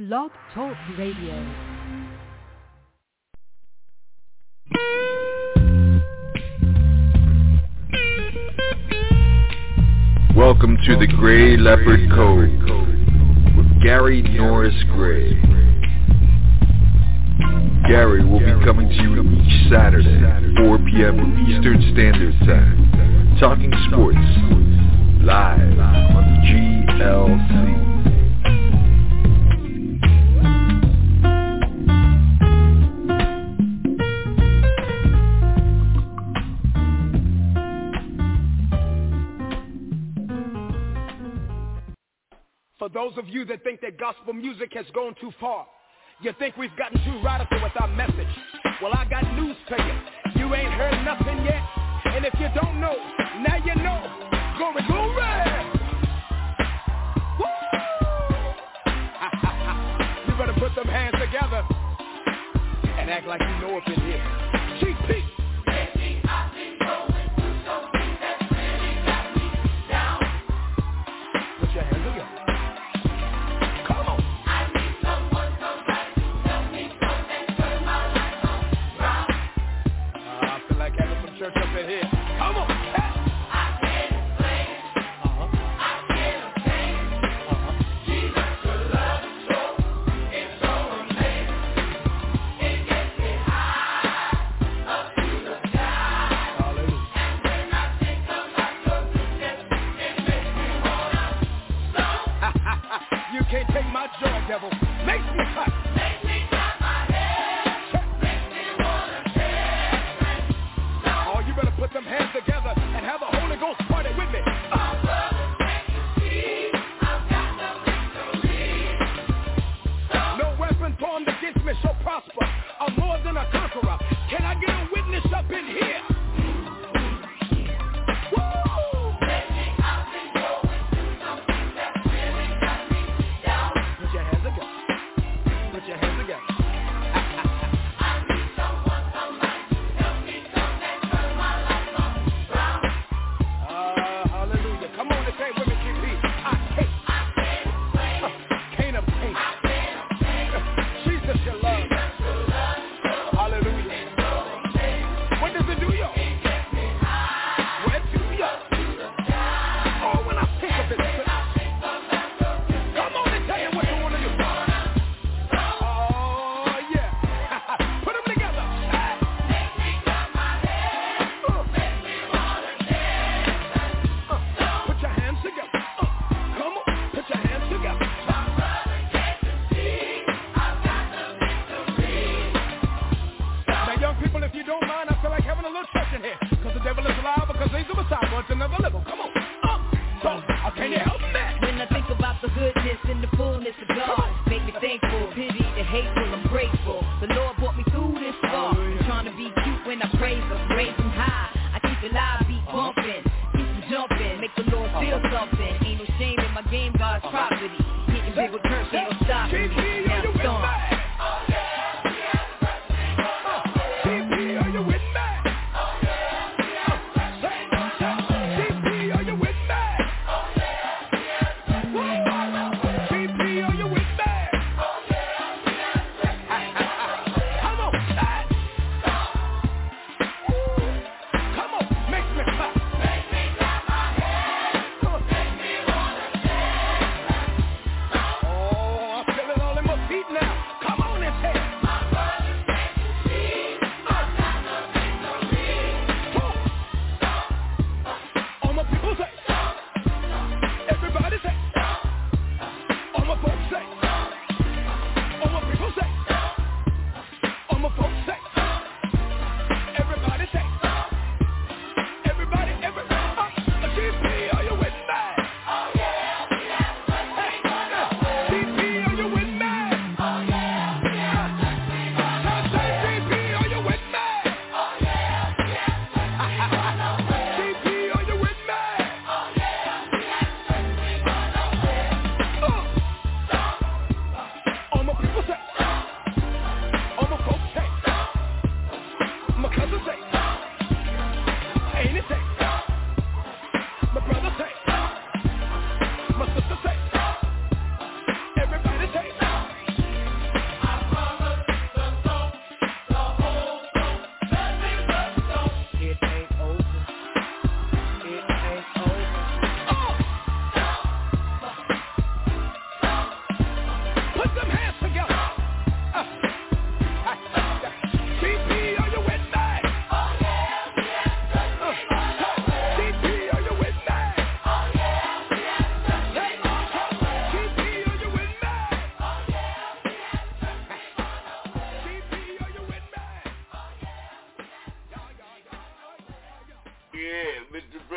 Blog Talk Radio. Welcome to the Gray Leopard Code with Gary Norris Gray. Gary will be coming to you each Saturday, 4 p.m. Eastern Standard Time, talking sports, live on GLC. For those of you that think that gospel music has gone too far, you think we've gotten too radical with our message, well, I got news for you. You ain't heard nothing yet, and if you don't know, now you know. Glory, glory! Woo! You better put them hands together and act like you know up in here. GP! Put your hands together. Church up in here. Come on. I can't explain. I can't obtain. Jesus, the love it's so amazing. It gets me high up to the sky. Hallelujah. And when I think about your goodness, it makes me wanna stomp. You can't take my joy, devil. Makes me clap. Makes me clap my head. Put them hands together and have a Holy Ghost party with me. My brother, can't you see? I've got the victory. No weapon formed against me shall prosper. I'm more than a conqueror. Can I get a witness up in here? Woo! Lately I've been going through something that really got me down. Put your hands together. Put your hands together. All in my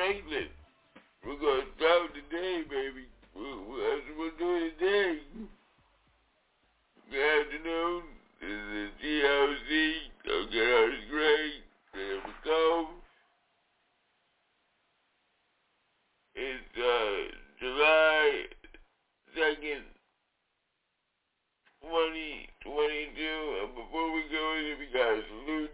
Franklin. We're going to start today, baby. That's what we're doing today. Good afternoon. This is GLC. Go get our grade. There we go. It's July 2nd, 2022. And before we go in, we got a salute.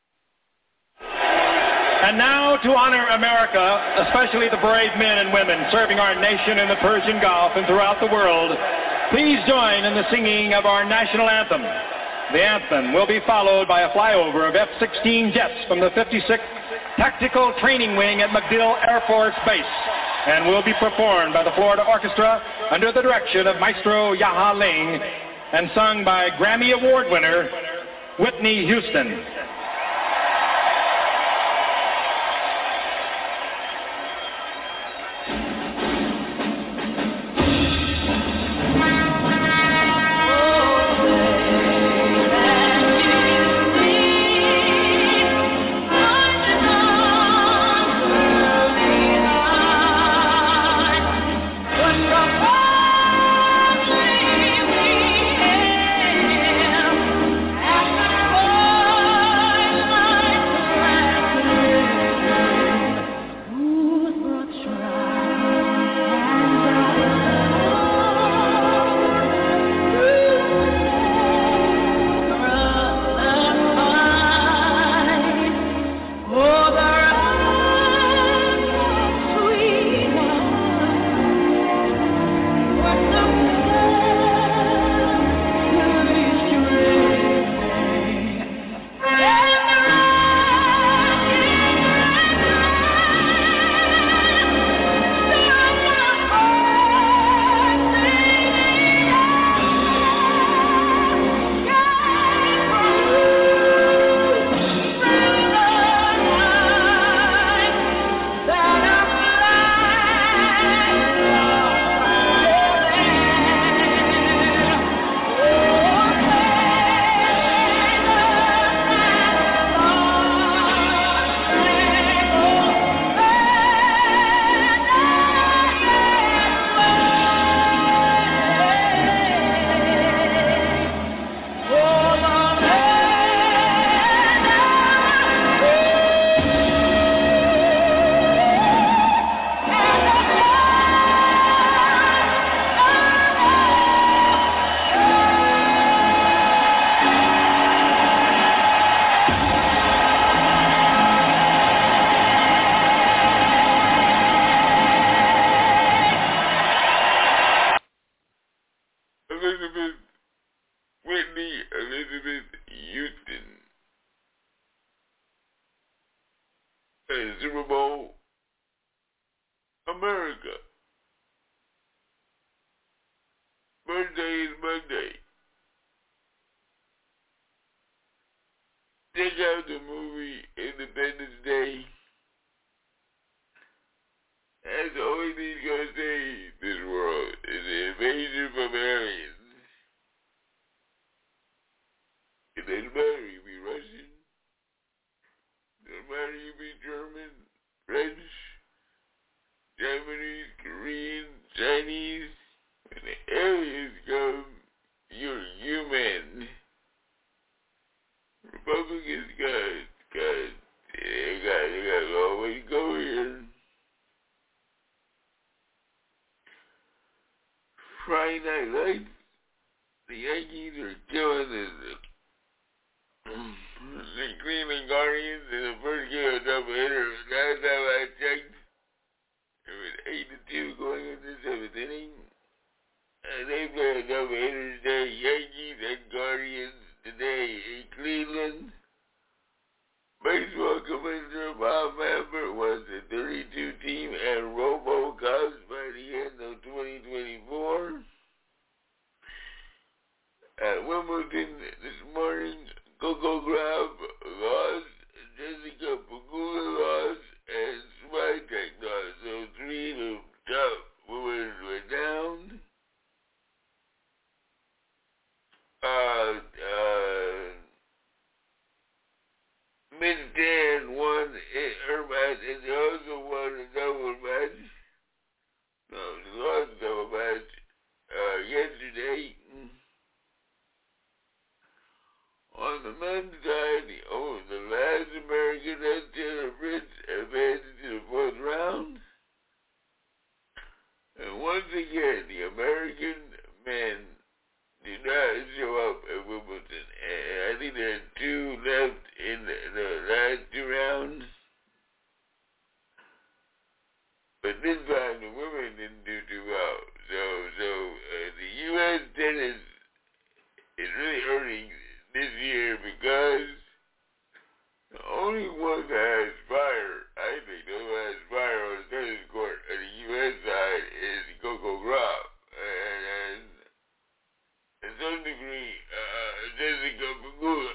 And now, to honor America, especially the brave men and women serving our nation in the Persian Gulf and throughout the world, please join in the singing of our national anthem. The anthem will be followed by a flyover of F-16 jets from the 56th Tactical Training Wing at MacDill Air Force Base, and will be performed by the Florida Orchestra under the direction of Maestro Yaha Ling, and sung by Grammy Award winner Whitney Houston. Elizabeth Houston. Super Bowl, America. Birthday is Monday. Check out the movie Independence Day. That's the only thing gonna save this world is the invasion from aliens. It doesn't matter you be Russian, it doesn't matter you be German, French, Japanese, Korean, Chinese. When the aliens come, you're human. Republicans they gotta always go here. Friday Night Lights, the Yankees are killing the Cleveland Guardians in the first game of doubleheader. Last time I checked, it was 8-2 going into the seventh inning. And they play a doubleheader today. Yankees and Guardians today in Cleveland. Baseball Commissioner Bob Manfred wants the 32-team and RoboCups by the end of 2024. At Wimbledon this morning, Coco Graf lost, Jessica Pegula lost, and Swiatek lost. So 3 of the top women were down. Miss Dan won Irma, and they also won a On the men's side, the last American Taylor Fritz advanced to the fourth round. And once again, the American men did not show up at Wimbledon. And I think there are two left in the last two rounds. But this time, the women didn't do too well. So the U.S. tennis is really hurting this year because the only one that has fire, I think, the one that has fire on the tennis court on the U.S. side is Coco Gauff. And to some degree, Jessica Pegula.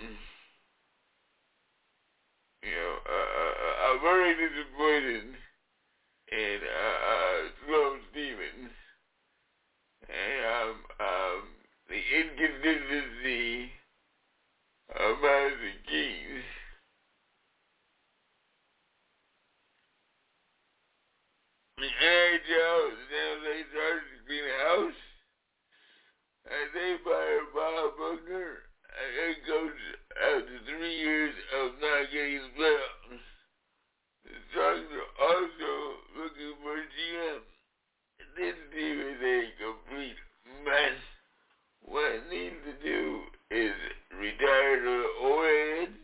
I'm very disappointed in Sloane Stephens and the inconsistency of Madison Keys. The NHL, the San Jose Sharks, to clean the house, and they fired Bob Buckner, head coach, after 3 years of not getting the playoffs. The Sharks are also looking for a GM. This team is a complete mess. What it needs to do is retire the old heads,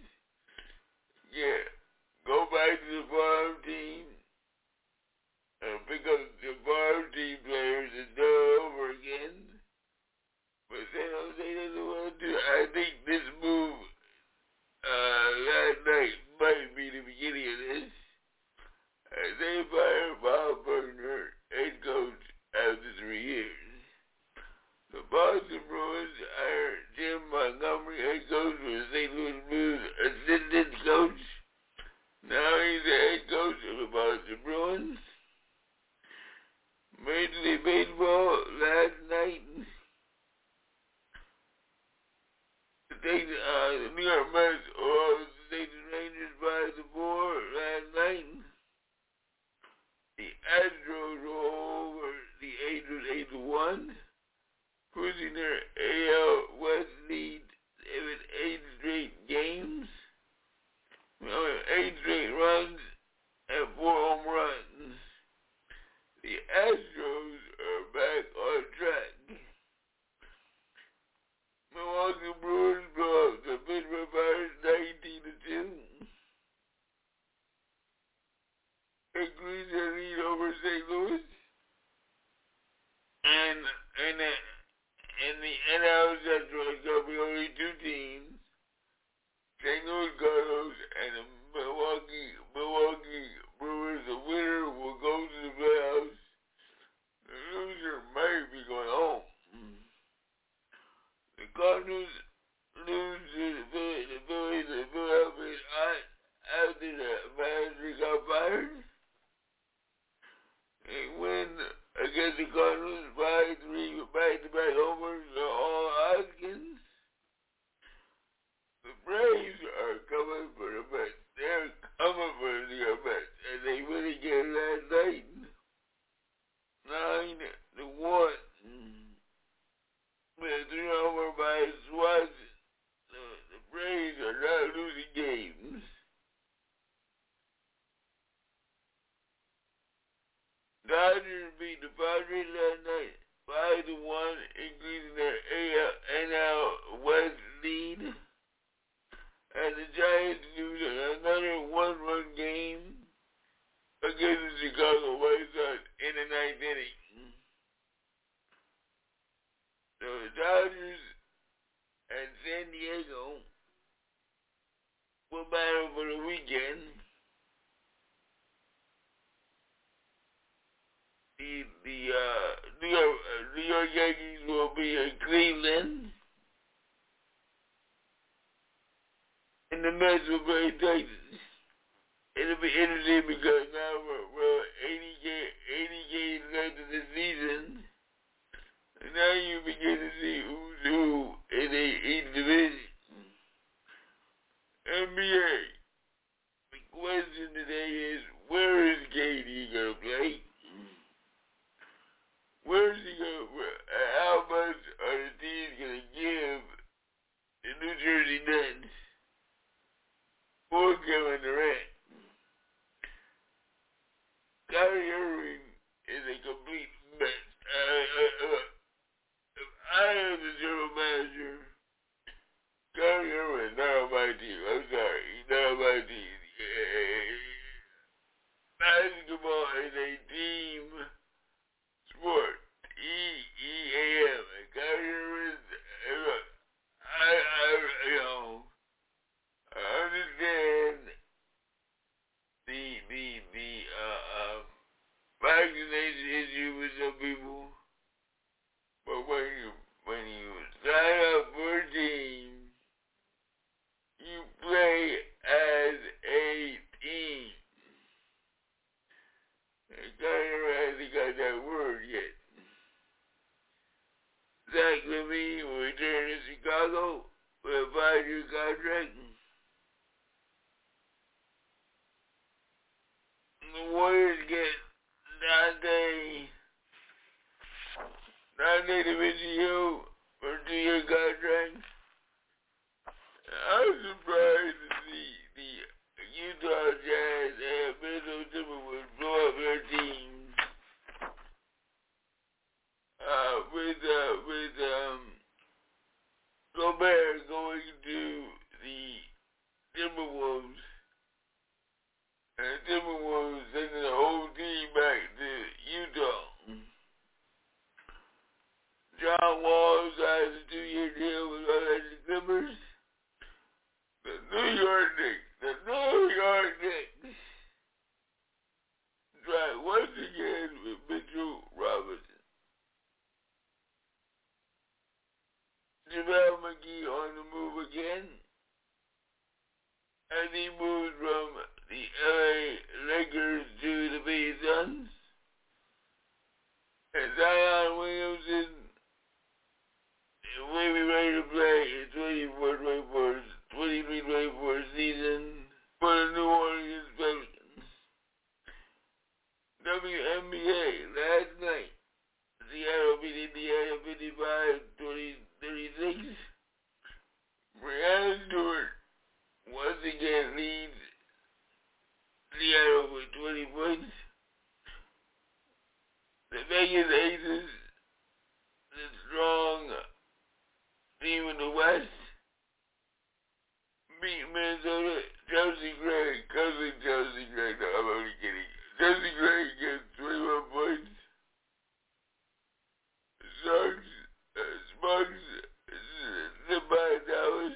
go back to the farm team, and pick up the farm team players and do it over again. But San Jose doesn't want to do it. I think this move last night might be the beginning of this. They fired Bob Buckner, head coach, after 3 years. The Boston Bruins hired Jim Montgomery, head coach, for the St. Louis Blues, assistant coach. Now he's the head coach of the Boston Bruins. Major League Baseball last night. The New York Mets lost the Texas Rangers by 4 last night. The Astros roll over the Angels 8-1, pushing their AL West lead 8 straight games, 8 straight runs, and 4 home runs. The Astros are back on track. Milwaukee Brewers blow up the Pittsburgh Pirates 19-2. Increase their lead over St. Louis. And in the NL Central, it's going to be only 2 teams. St. Louis Cardinals and the Milwaukee Brewers. The winner will go to the playoffs. The loser might be going home. The Cardinals lose to the Phillies and Philadelphia after the manager got fired. They win against the Cardinals by 3 back-to-back homers to all Hoskins. The Braves are coming for the Mets. They're coming for the Mets, and they win again last night. 9-1. With a 3-homer by Swanson. The Braves are not losing games. Dodgers beat the Padres last night 5-1, increasing their NL West lead. And the Giants lose another 1-run game against the Chicago White Sox in the 9th inning. So the Dodgers and San Diego will battle for the weekend. The New York Yankees will be in Cleveland. And the Mets will play Texas. It'll be interesting because now we're 80 games left in the season. And now you begin to see who's who in each division. NBA. The question today is, where is KD going to play? Where's he going to, how much are the teams going to give the New Jersey Nets? sign up for a team, you play as a team. I hasn't got that word yet. Zach Levine will return to Chicago with a 5-year contract. The Warriors get Dante DiVincenzo for a 2-year contract. I was surprised to see the Utah Jazz and Minnesota Timberwolves blow up their teams with Gobert going to the Timberwolves, and the Timberwolves sending the whole team back to Utah. John Wall signs a 2-year deal with Orlando Clippers. The New York Knicks try once again with Mitchell Robinson. JaVale McGee on the move again, as he moves from the LA Lakers to the Phoenix Suns. And Zion Williamson will be ready to play in 23-24 season for the New Orleans Pelicans. WNBA last night, Seattle beat Indiana 55-36. Brianna Stewart once again leads Seattle with 20 points. The Vegas Aces, the strong team in the West, beat Minnesota. Chelsea Gray, cousin Chelsea Gray, no, I'm only kidding. Chelsea Gray gets 21 points. Smugs, zip by Dallas,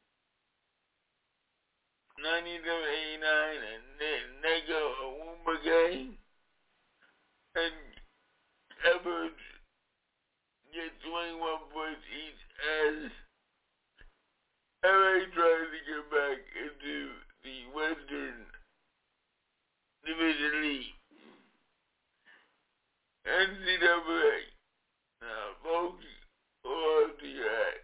97-89, and Nego Awumage, and Edwards get 21 points each as LA tries to get back into the Western Division League. NCAA. Now, folks, hold on to your hats.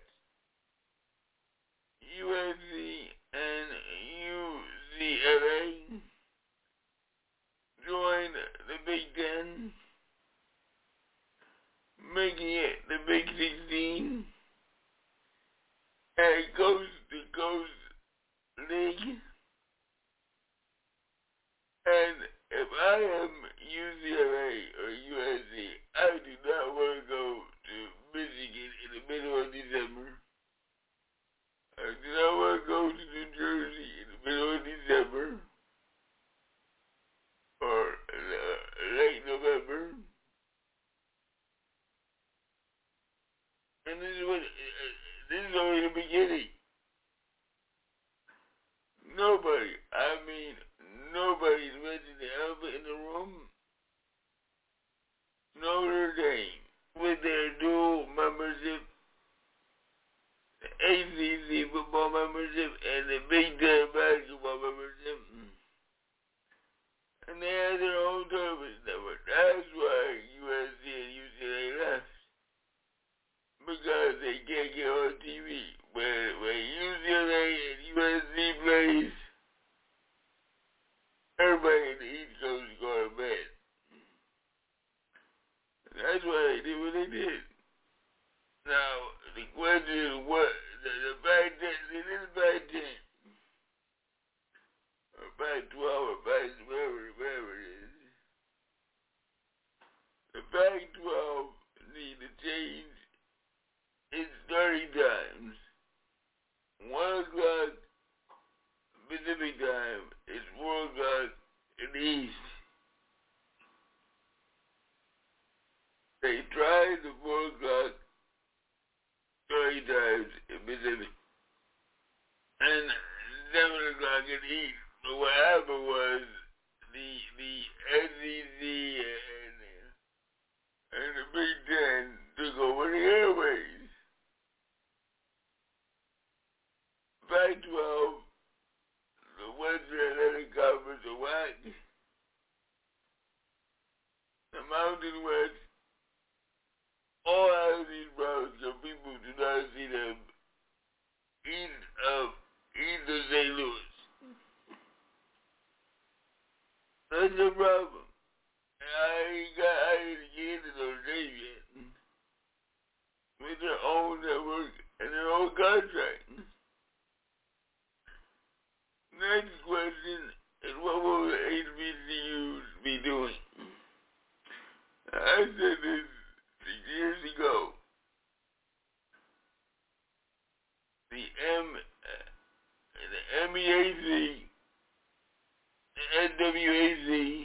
USC and UCLA join the Big Ten, making it the Big 16, a coast-to-coast league. And if I am UCLA or USC, I do not want to go to Michigan in the middle of December. I do not want to go to New Jersey in the middle of December or late November. And this is only the beginning. Nobody's mentioned the elephant in the room. Notre Dame, with their dual membership, the ACC football membership and the Big Ten basketball membership, and they had their own television network. That's why USC and UCLA left, because they can't get on TV. When UCLA and USC plays, everybody in the East Coast is going to bed. That's why they did what they did. Now, the question is what, the Pac-10, it is Pac-10, or Pac-12, or Pac-12, whatever it is. The Pac-12 need to change its starting times. 1 o'clock Pacific time is 4 o'clock in the East. They tried the 4 o'clock starting times in Pacific and 7 o'clock in the East. But what happened was the SEC and the Big Ten took over the airways. Pac-12, the Western Atlantic Conference of WAC, the Mountain West, all have these problems so people do not see them east of St. Louis. That's the problem. I didn't get into those days yet. With their own network and their own contract. Next question is, what will the HBCUs be doing? I said this 6 years ago. The MEAC, the NWAC,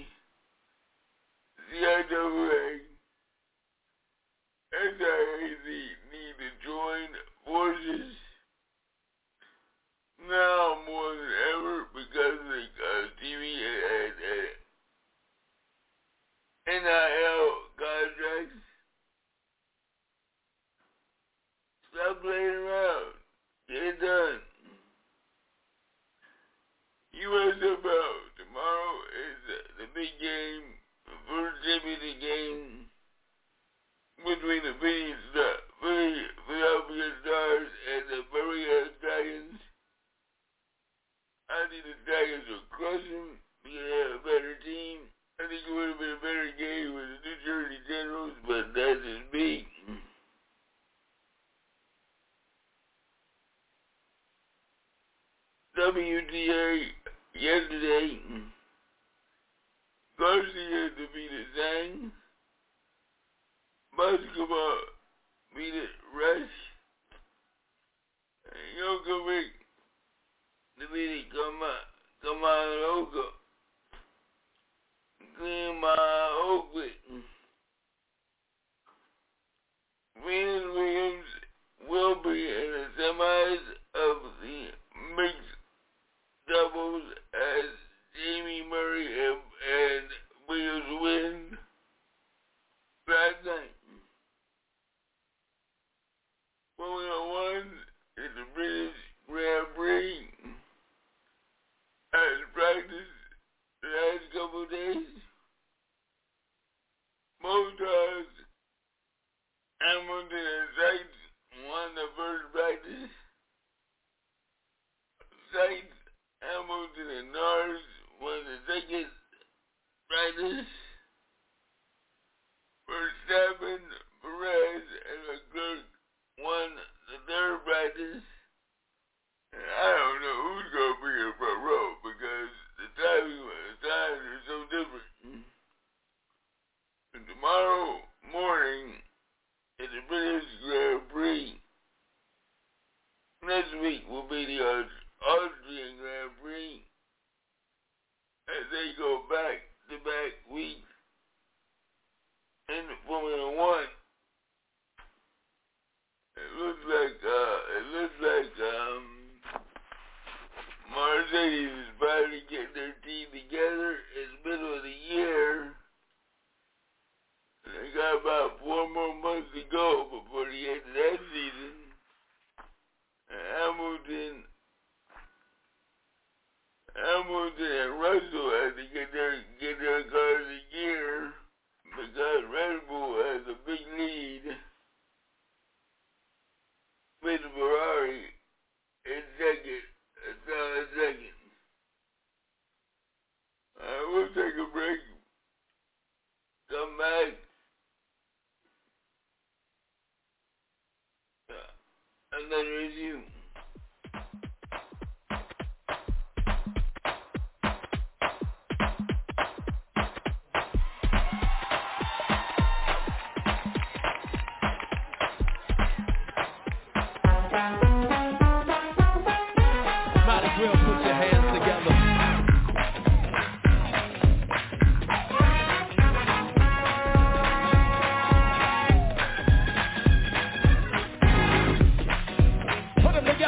CIAA, SIAC need to join forces now more than ever because of the TV and NIL contracts. Stop playing around. Get it done. USFL tomorrow is the big game, the first championship game between the Philadelphia Stars and the Birmingham Dragons. I think the Dragons will crush them because they have a better team. I think it would have been a better game with the New Jersey Generals, but that's just me. WTA yesterday, Garcia defeated Zhang. Basketball defeated Rush. Djokovic defeated Kamaroka. Venus Williams will be in the semis of the mixed doubles as Jamie Murray and Williams win last night. Formula 1 is the British Grand Prix. As practiced the last couple of days, Motors, Hamilton, and Sainz won the first practice. Sainz, Hamilton, and Norris won the second practice. Verstappen, Perez, and Leclerc won the third practice. And I don't know who's going to be in front row because the times are so different. And tomorrow morning is the British Grand Prix. Next week will be the Austrian Grand Prix as they go back-to-back weeks in Formula 1. It looks like Mercedes is finally getting their team together in the middle of the year. They got about 4 more months to go before the end of that season. And Hamilton and Russell have to get their cars in gear because Red Bull has a big lead with Ferrari in second. We'll take a break. Come back. And then resume. Might as well put your hands together. Put them together.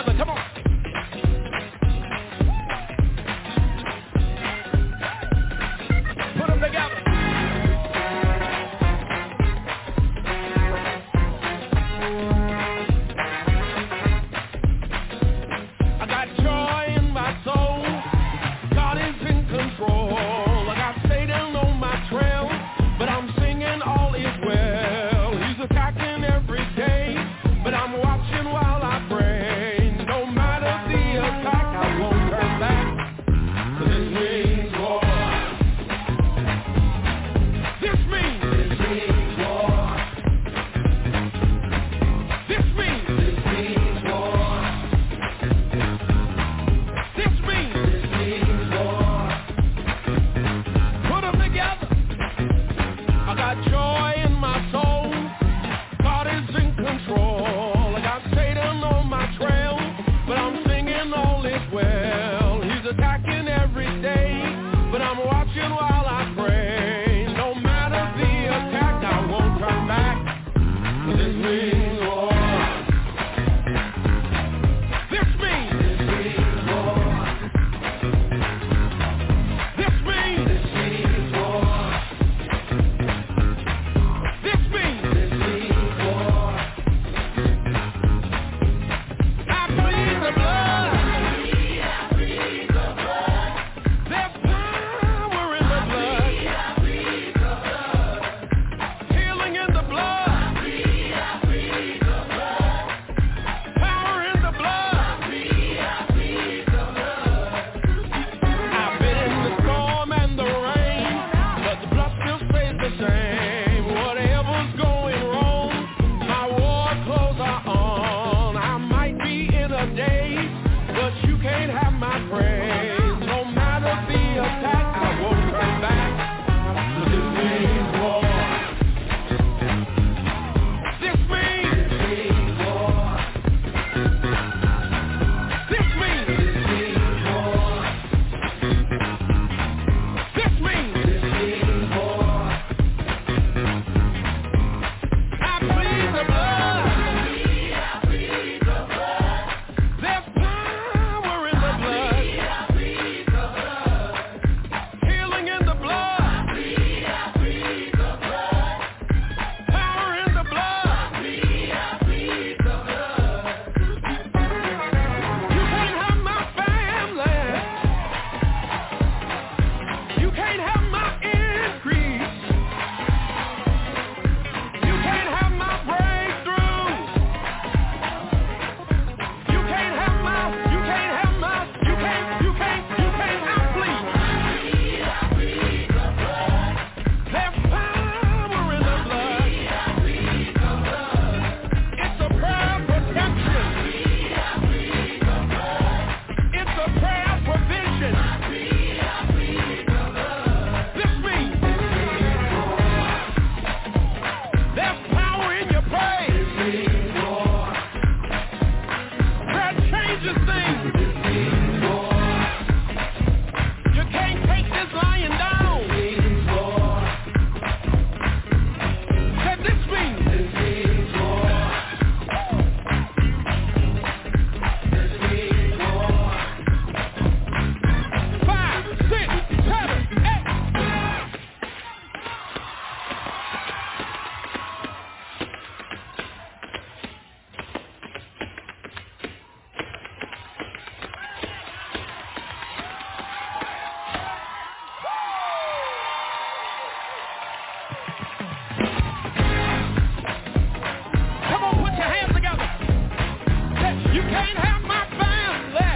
can't have my family.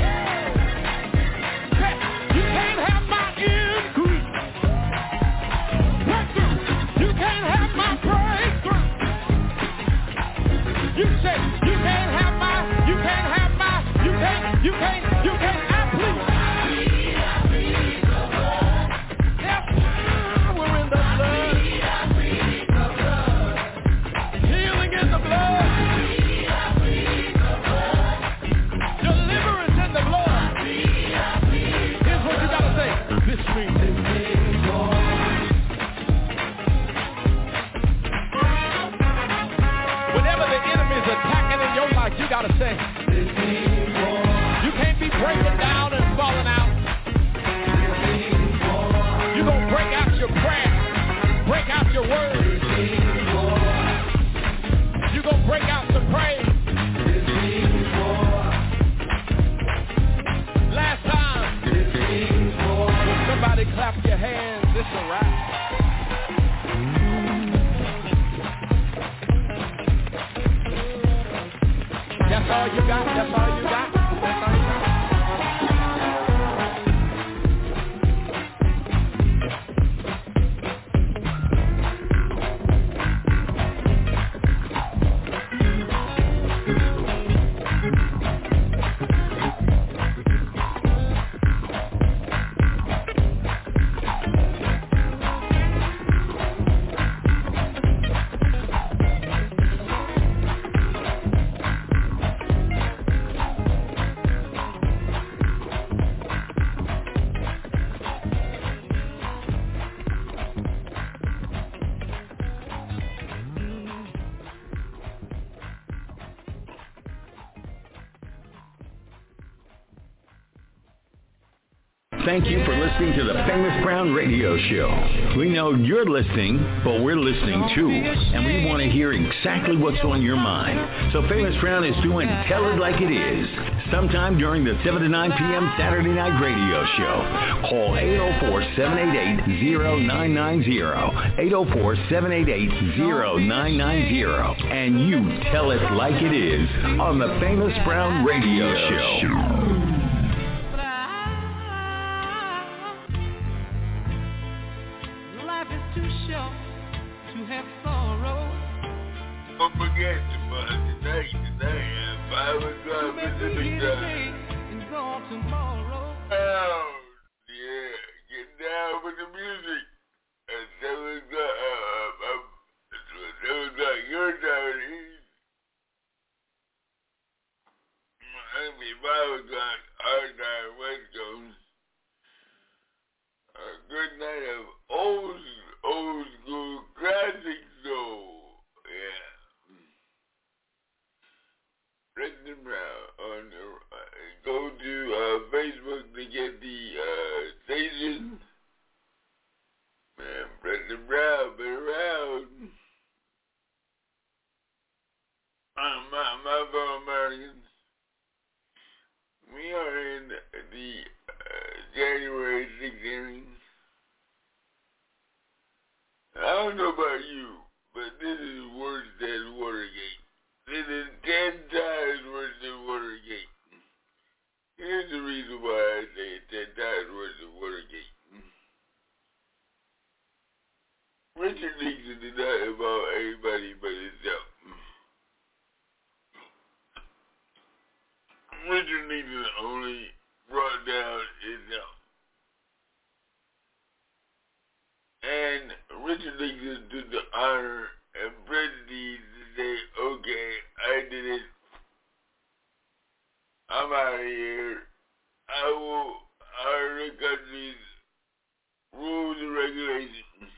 You can't have my increase. Breakthrough. You can't have my breakthrough. You say you can't have my, you can't have my, you can't, I please. Yes, we're in the blood. Healing in the blood. Deliverance in the blood. Here's what you gotta say. This means whenever the enemy is attacking in your life, you gotta say, you can't be breaking down and falling out. You're gonna break out your prayer, break out your word. You're gonna break out the praise. Last time, somebody clap your hands, it's a wrap. That's all you got, that's all you got, that's all you got. Thank you for listening to the Famous Brown Radio Show. We know you're listening, but we're listening too. And we want to hear exactly what's on your mind. So Famous Brown is doing Tell It Like It Is, sometime during the 7 to 9 p.m. Saturday Night Radio Show. Call 804-788-0990, 804-788-0990, and you tell it like it is on the Famous Brown Radio Show. Don't forget tonight at 5 o'clock Pacific time. Oh, yeah, get down with the music at 7 o'clock, 7 o'clock your time. That'd be 5 o'clock our time, West Coast. A good night of old school classic soul. Yeah. Brendan Brown on the, go to Facebook to get the station. Man, Brendan Brown been around. My fellow Americans, we are in the January 6th hearings. I don't know about you, but this is worse than Watergate. This is 10 times worse than Watergate. Here's the reason why I say it's 10 times worse than Watergate. Richard Nixon did not involve anybody but himself. Richard Nixon only brought down himself. And Richard Nixon took the honor and prestige to say, okay, I did it. I'm out of here. I will honor the country's rules and regulations.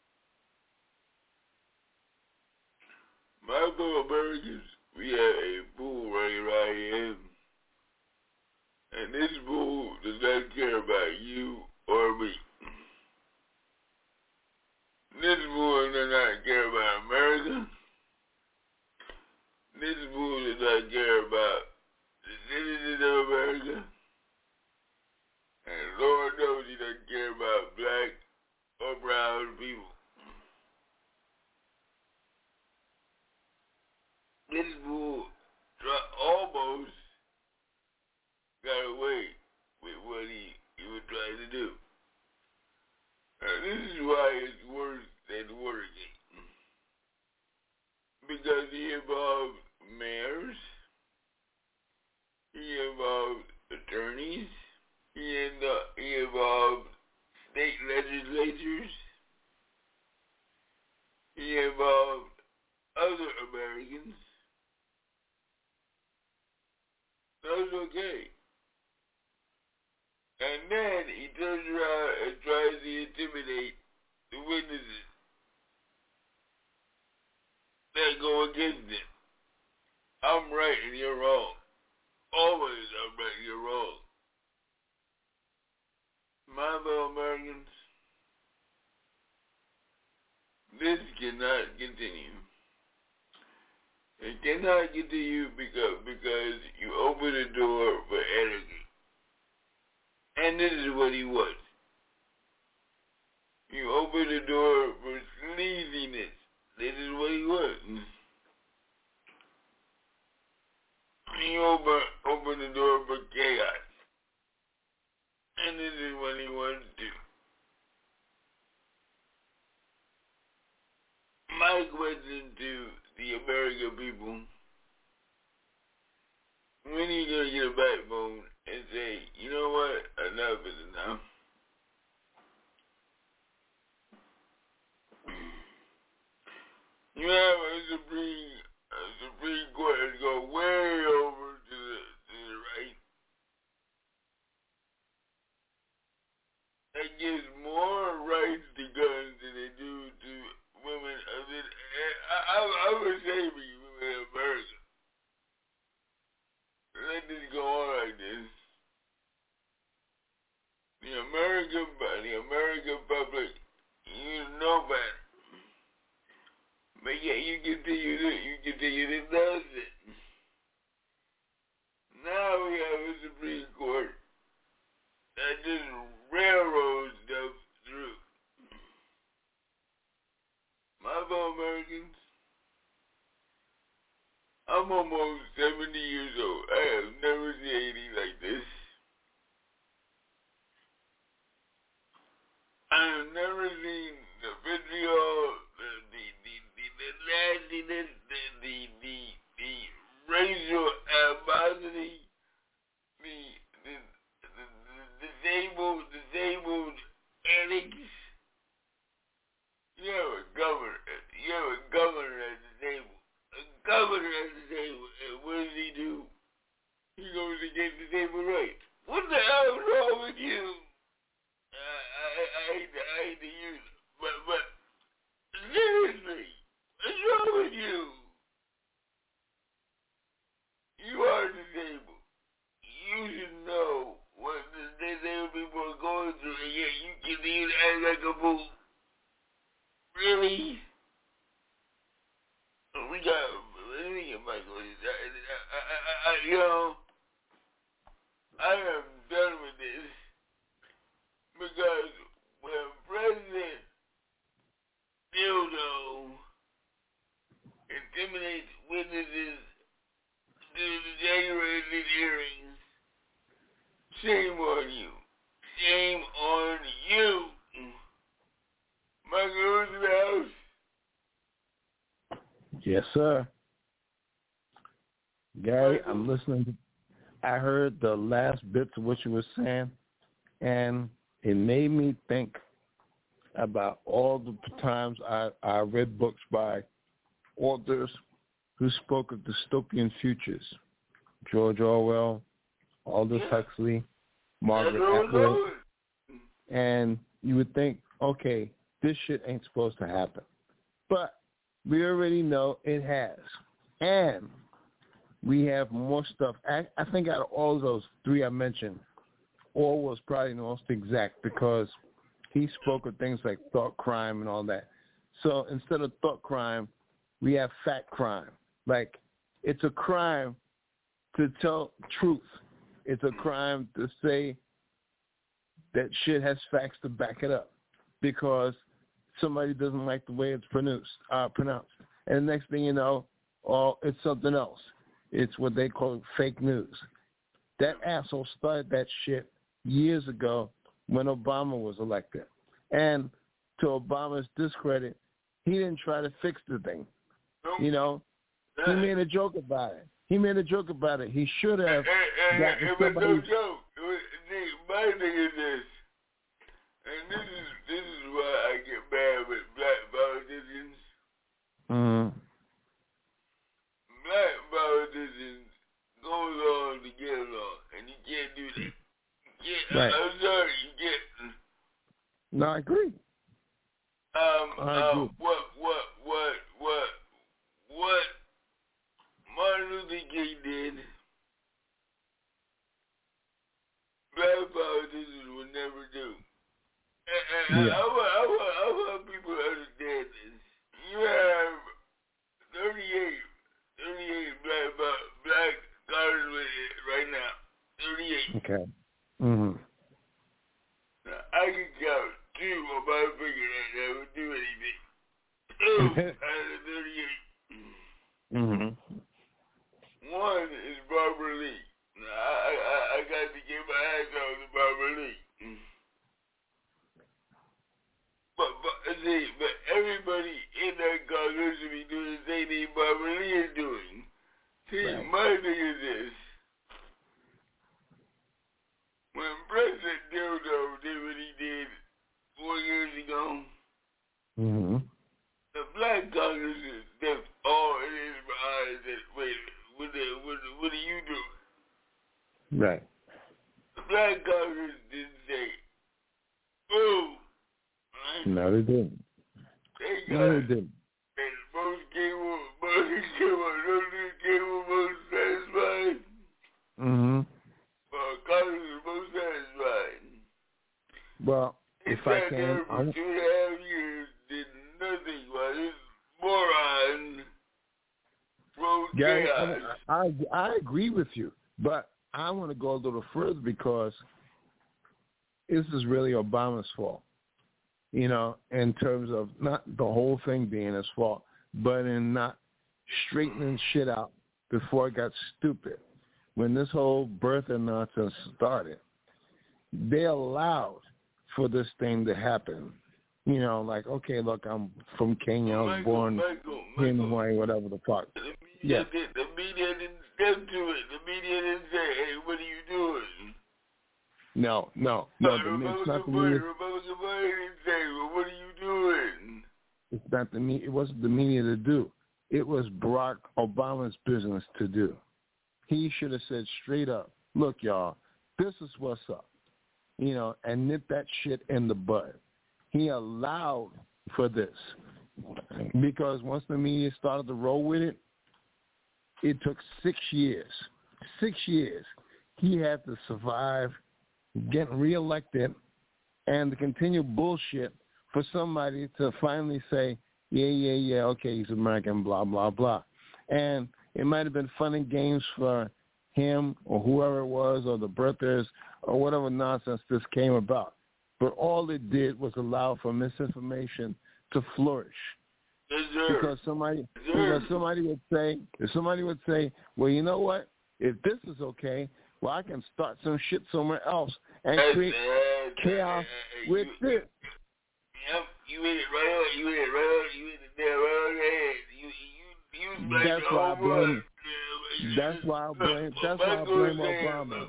My fellow Americans, we have a fool running around here. And this fool does not care about you or me. This fool does not care about America. This fool does not care about the citizens of America. And Lord knows he doesn't care about black or brown people. This fool almost He involved attorneys. He involved state legislatures. He involved other Americans. That's okay. And then he turns around and tries to intimidate the witnesses that go against him. I'm right and you're wrong. Always I'm right and you're wrong. My fellow Americans, this cannot continue. It cannot continue because you open the door for anarchy. And this is what he was. You open the door for sleaziness. This is what he was. You open the door for chaos. And this is what he wants to do. My question to the American people, when are you going to get a backbone and say, you know what, enough is enough? You have a Supreme Court that's go way over to the right. That gives more rights to guns than they do to women. I would say for you women in America. Let this go on like this. The American public, you know better. But yeah, you continue this nonsense. Now we have a Supreme Court that just railroads stuff through. My fellow Americans, I'm almost 70 years old. I have never seen anything like this. I have never seen the vitriol, the nastiness, the racial animosity, the disabled addicts. You have a governor at the table. A governor at the table. And what does he do? He goes against disabled rights. What the hell is wrong with you? I hate to use it. But seriously, what's wrong with you? You are disabled. You should know what the disabled people are going through, and yet you continue to act like a fool. Really? We got, let me get my voice. I am done with this because when President Dildo intimidates witnesses to the January 6th hearings, shame on you. Shame on you. My girl's in the house. Yes, sir. Gary, I'm listening. I heard the last bits of what you were saying, and it made me think about all the times I read books by authors who spoke of dystopian futures. George Orwell, Aldous Huxley, Margaret Atwood. And you would think, okay, this shit ain't supposed to happen. But we already know it has. And we have more stuff. I think out of all of those three I mentioned, Orwell was probably the most exact because he spoke of things like thought crime and all that. So instead of thought crime, we have fact crime. Like, it's a crime to tell truth. It's a crime to say that shit has facts to back it up because somebody doesn't like the way it's pronounced. And the next thing you know, it's something else. It's what they call fake news. That asshole started that shit years ago when Obama was elected. And to Obama's discredit, he didn't try to fix the thing. You know, he made a joke about it. He made a joke about it. He should have gotten it was somebody. no joke. My thing is this, and this is why I get mad with black politicians. Mm-hmm. Black politicians go along to get along, and you can't do that. Right. I'm sorry, you can't. No, I agree. What Martin Luther King did, black politicians would never do. And I want people to understand this. You have 38 black congressmen right now. 38. Okay. Mm-hmm. Now, I can count 2 on my finger that would do anything. 2 out of 38. Mm-hmm. 1 is Barbara Lee. Now, I got to get my hands on to Barbara Lee. But everybody in that Congress should be doing the same thing Barbara Lee is doing. See, right. My thing is this. When President Dildo did what he did 4 years ago, mm-hmm. the black Congress is stepped all in his eyes and wait, what are you doing? Right. The black Congress didn't say, boo. Right? No, they didn't. They didn't. And most came most satisfied. Mm-hmm. Congress is most satisfied. Well, if I can, for 2.5 years, did nothing while this moron wrote chaos. I agree with you, but I want to go a little further because this is really Obama's fault. You know, in terms of not the whole thing being his fault, but in not straightening shit out before it got stupid. When this whole birthing nonsense started, they allowed for this thing to happen. You know, like, okay, look, I'm from Kenya, I was born in Hawaii, whatever the fuck. The media didn't step to it. The media didn't say, hey, what are you doing? No. It's not the media. Republican Party didn't say, well, what are you doing? It's not the media. It wasn't the media to do. It was Barack Obama's business to do. He should have said straight up, look, y'all, this is what's up, you know, and nip that shit in the bud. He allowed for this because once the media started to roll with it, it took 6 years. 6 years. He had to survive getting reelected and to continue bullshit for somebody to finally say, yeah, okay, he's American, blah, blah, blah. And it might have been fun and games for him or whoever it was or the birthers or whatever nonsense this came about. But all it did was allow for misinformation to flourish. Because somebody would say, well, you know what? If this is okay, well, I can start some shit somewhere else and create chaos with this. Yep, you hit it right on. You hit it there right on the head. That's why I blame. That's why I blame Obama.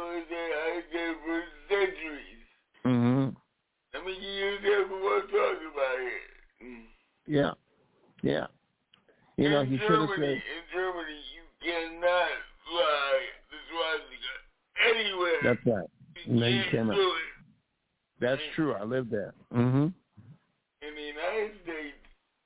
I said for centuries. Mm-hmm. I mean, you use that for what talking about here. Yeah. You know, he should have said. In Germany, you cannot fly the swastika anywhere. That's right. No, you cannot. Do it. That's true. I lived there. Mm-hmm. In the United States,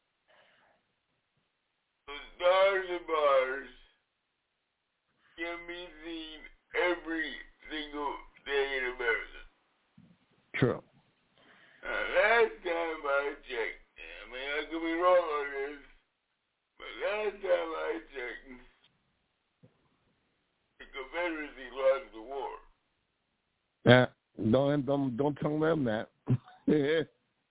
the stars and bars can be seen every single day in America. True. Last time I checked, I mean, I could be wrong on this, but last time I checked, the Confederacy lost the war. Yeah, don't tell them that. Okay?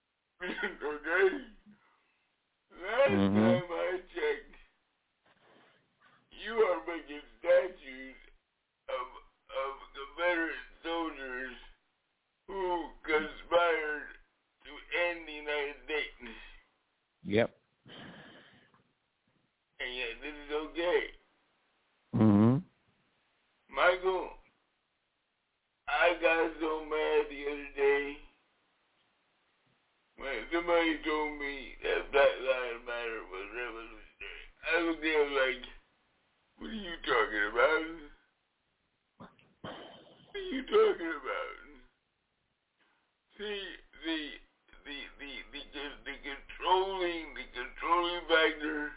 Last time I checked, you are making statues of Confederate soldiers who conspired to end the United States. Yep. And yet this is okay. Michael, I got so mad the other day when somebody told me that Black Lives Matter was revolutionary. I looked at him like, what are you talking about? What are you talking about? See, the controlling factor,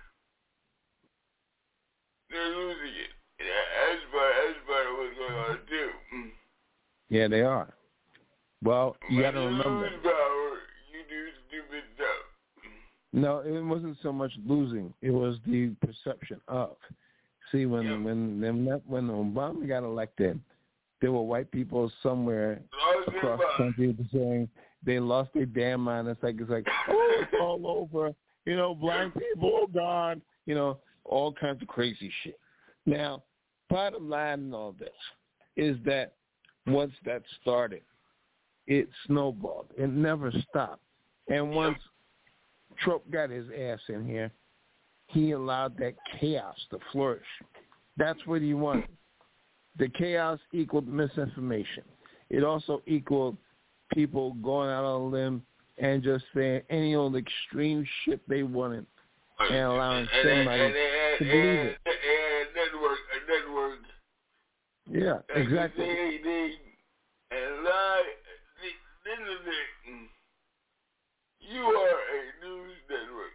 they're losing it. And that's part of what's going on too. Yeah, they are. Well, you got to when you remember. lose power, you do stupid stuff. No, it wasn't so much losing. It was the perception of. See, when Obama got elected, there were white people somewhere across the country saying they lost their damn mind. It's like oh, it's all over. You know, black people, oh God. You know, all kinds of crazy shit. Now, bottom line in all this is that once that started, it snowballed. It never stopped. And once Trump got his ass in here, he allowed that chaos to flourish. That's what he wanted. The chaos equaled misinformation. It also equaled people going out on a limb and just saying any old extreme shit they wanted and allowing somebody to believe it. Network. Yeah, exactly. And lie. This is it. You are a news network.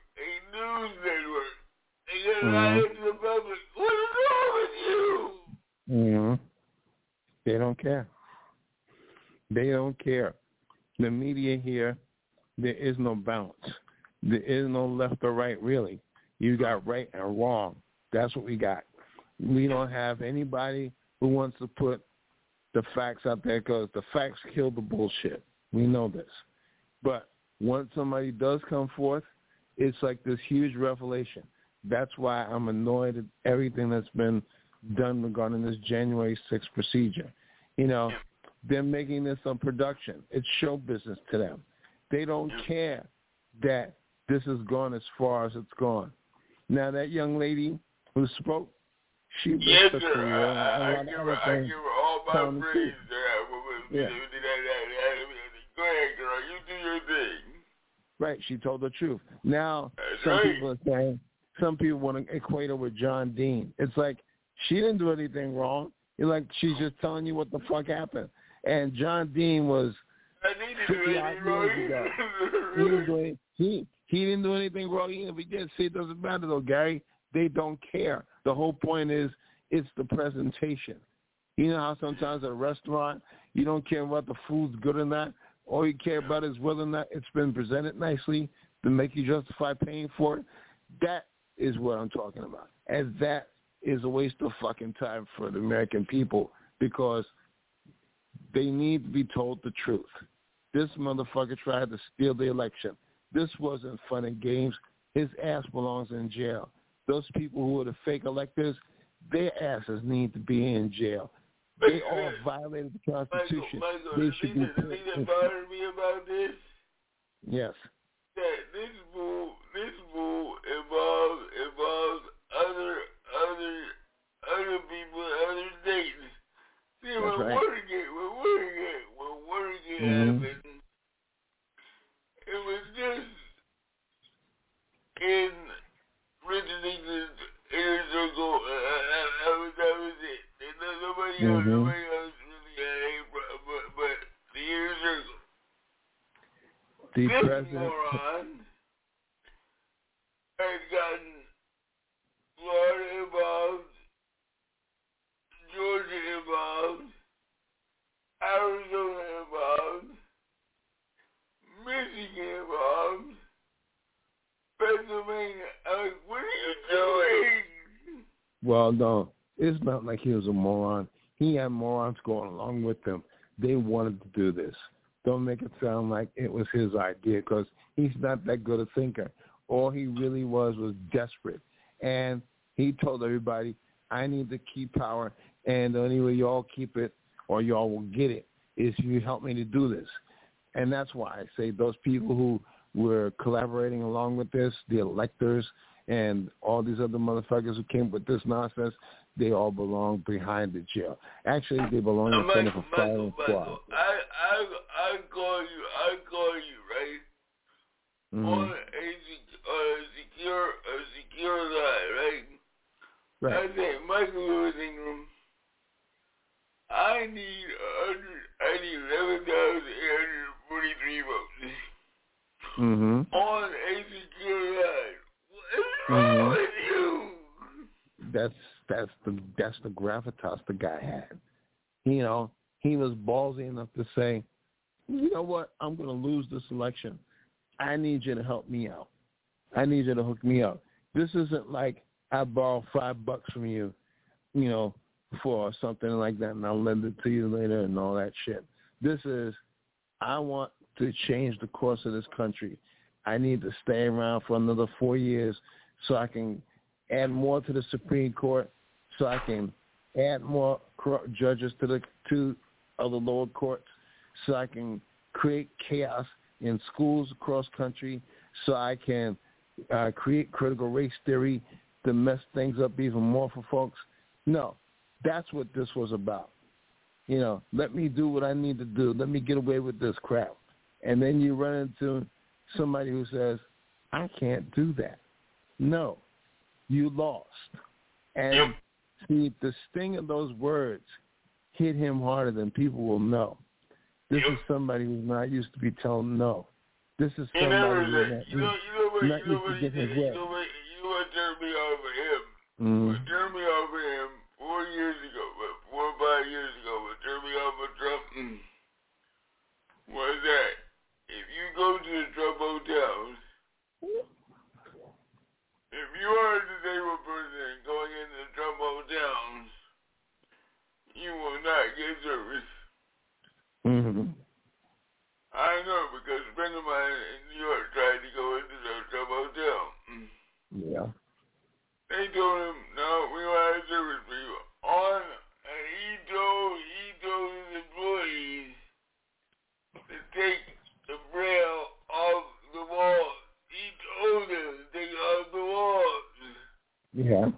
And you're lying to the public. What is wrong with you? Mm-hmm. They don't care. They don't care. The media here, there is no balance. There is no left or right, really. You got right and wrong. That's what we got. We don't have anybody who wants to put the facts out there because the facts kill the bullshit. We know this. But once somebody does come forth, it's like this huge revelation. That's why I'm annoyed at everything that's been done regarding this January 6th procedure. You know, they're making this a production. It's show business to them. They don't care that this has gone as far as it's gone. Now, that young lady who spoke, she risked her career. I give her all my praise. Yeah. Go ahead, girl. You do your thing. Right. She told the truth. Now, people are saying, some people want to equate her with John Dean. It's like, she didn't do anything wrong. It's like she's just telling you what the fuck happened. And John Dean was 50-odd years ago. He didn't do anything wrong. Even if he did, say it doesn't matter though, Gary. They don't care. The whole point is it's the presentation. You know how sometimes at a restaurant you don't care about the food's good or not. All you care about is whether or not it's been presented nicely to make you justify paying for it. That is what I'm talking about. And that is a waste of fucking time for the American people because they need to be told the truth. This motherfucker tried to steal the election. This wasn't fun and games. His ass belongs in jail. Those people who are the fake electors, their asses need to be in jail. They all violated the Constitution. Michael, they should be the thing that bothered me about this, yes, that this bull involves other people, other states. See, when Watergate happened, it was just in Richard Nixon's inner circle. That was it. And nobody else really had any problem, but the inner circle. This moron has gotten Florida involved, Georgia involved, Arizona involved, Michigan involved, Pennsylvania. I was like, what are you doing? Well, no, it's not like he was a moron. He had morons going along with him. They wanted to do this. Don't make it sound like it was his idea because he's not that good a thinker. All he really was desperate. And he told everybody, I need to keep power, and the only way y'all keep it or y'all will get it is if you help me to do this. And that's why I say those people who were collaborating along with this, the electors and all these other motherfuckers who came with this nonsense, they all belong behind the jail. Actually, they belong in front of a firing squad. I call you, right? Mm-hmm. On a secure line, right? Right. I say, Michael Lewis Ingram, I need 11,843 votes. Mm-hmm. On a secure line. What is wrong with you? That's the gravitas the guy had. You know, he was ballsy enough to say, you know what, I'm going to lose this election. I need you to help me out. I need you to hook me up. This isn't like I borrow $5 from you, you know, for something like that, and I'll lend it to you later and all that shit. This is, I want to change the course of this country. I need to stay around for another 4 years so I can add more to the Supreme Court, so I can add more judges to the two other lower courts, so I can create chaos in schools across country, so I can create critical race theory to mess things up even more for folks. No, that's what this was about. You know, let me do what I need to do. Let me get away with this crap. And then you run into somebody who says, I can't do that. No, you lost. And see, the sting of those words hit him harder than people will know. This is somebody who's not used to be told no. This is somebody who's not used to getting his way. You know what turned me off of him? Mm-hmm. What turned me off of him 4 years ago, 4 or 5 years ago, what turned me off of Trump was that if you go to the Trump hotels, if you are a disabled person going into the Trump hotels, you will not get service. Mm-hmm. I know, because a friend of mine in New York tried to go into the Trump hotel. Yeah. They told him, no, we don't have service for you. And he told his employees to take the braille off the walls. He told them to take it off the walls. Yeah.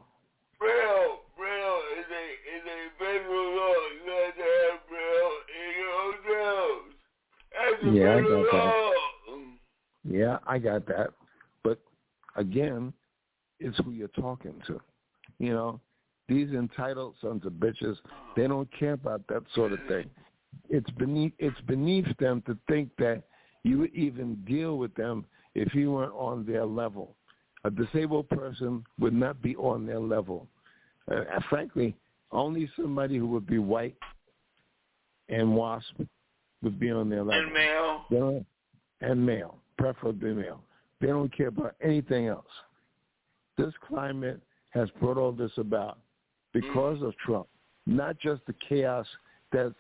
Braille is a federal law. You have to have braille in your hotels. That's a federal law. Yeah, I got that. But again, it's who you're talking to. You know, these entitled sons of bitches, they don't care about that sort of thing. It's beneath them to think that you would even deal with them if you weren't on their level. A disabled person would not be on their level. Frankly, only somebody who would be white and WASP would be on their level. And male, preferably male. They don't care about anything else. This climate has brought all this about because of Trump, not just the chaos that's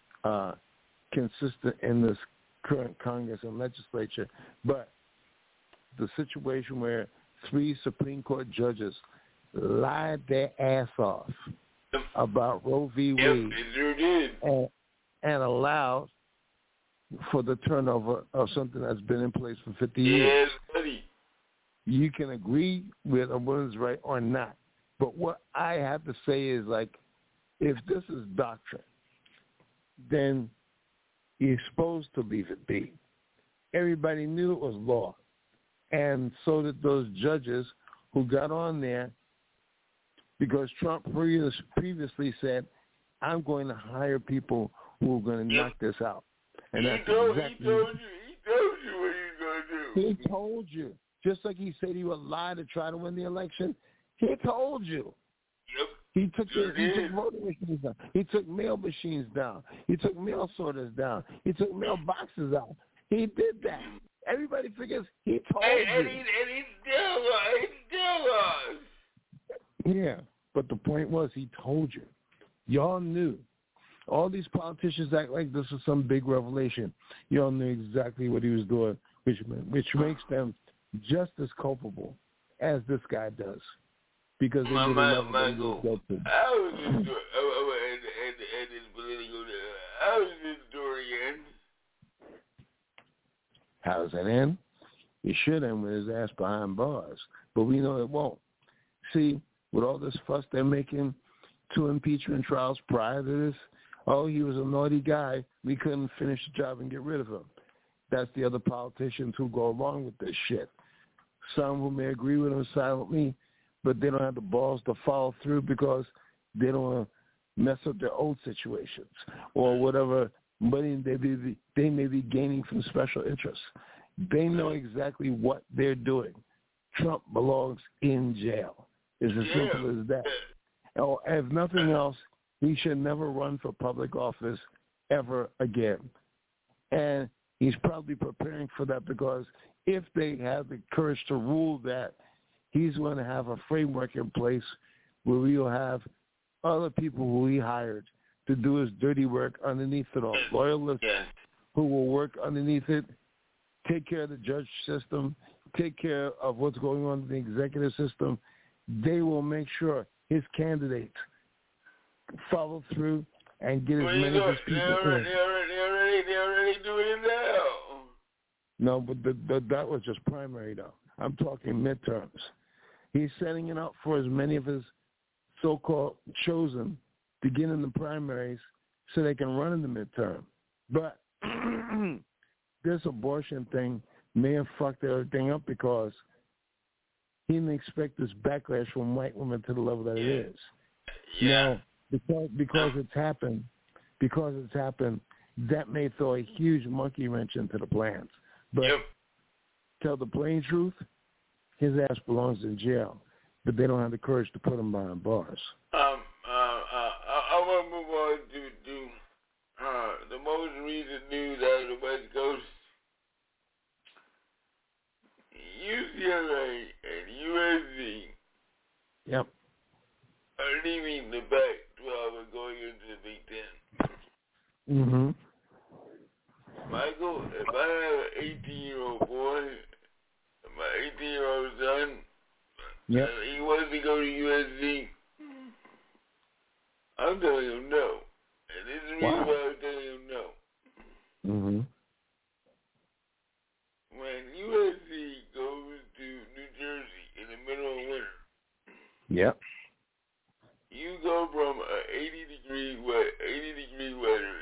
consistent in this current Congress and legislature, but the situation where 3 Supreme Court judges lied their ass off about Roe v. Wade and allowed for the turnover of something that's been in place for 50 years. Yes, buddy. You can agree with a woman's right or not. But what I have to say is, like, if this is doctrine, then you're supposed to leave it be. Everybody knew it was law. And so did those judges who got on there because Trump previously said, I'm going to hire people who are going to knock this out. And he told you what he was going to do. He told you. Just like he said he would lie to try to win the election, he told you. Yep. He took voting machines down. He took mail machines down. He took mail sorters down. He took mail boxes out. He did that. Everybody figures he told you. And he still was. Yeah, but the point was he told you. Y'all knew. All these politicians act like this is some big revelation. Y'all knew exactly what he was doing, which makes them just as culpable as this guy does. Because they did Michael, how is this story end? How does it end? It should end with his ass behind bars. But we know it won't. See, with all this fuss they're making, 2 impeachment trials prior to this. Oh, he was a naughty guy. We couldn't finish the job and get rid of him. That's the other politicians who go along with this shit. Some who may agree with him silently, but they don't have the balls to follow through because they don't want to mess up their old situations or whatever money they may be gaining from special interests. They know exactly what they're doing. Trump belongs in jail. It's as simple as that. Or if nothing else, he should never run for public office ever again. And he's probably preparing for that because if they have the courage to rule that, he's going to have a framework in place where we'll have other people who he hired to do his dirty work underneath it all. Loyalists who will work underneath it, take care of the judge system, take care of what's going on in the executive system. They will make sure his candidates follow through and get as many of his people in. They already doing it now. No, but that was just primary, though. I'm talking midterms. He's setting it up for as many of his so-called chosen to get in the primaries so they can run in the midterm. But this abortion thing may have fucked everything up because he didn't expect this backlash from white women to the level that it is. Yeah. Now, because it's happened, that may throw a huge monkey wrench into the plans. But tell the plain truth, his ass belongs in jail, but they don't have the courage to put him behind bars. I want to move on to the most recent news out of the West Coast. UCLA and USC are leaving the Pac-12 and going into the Big Ten. Mm-hmm. Michael, if I have an 18-year-old boy, my 18-year-old son, he wants to go to USC, I'm telling him no. And this is the reason why I'm telling him no. Mm-hmm. When USC goes to New Jersey in the middle of winter, you go from 80 degree weather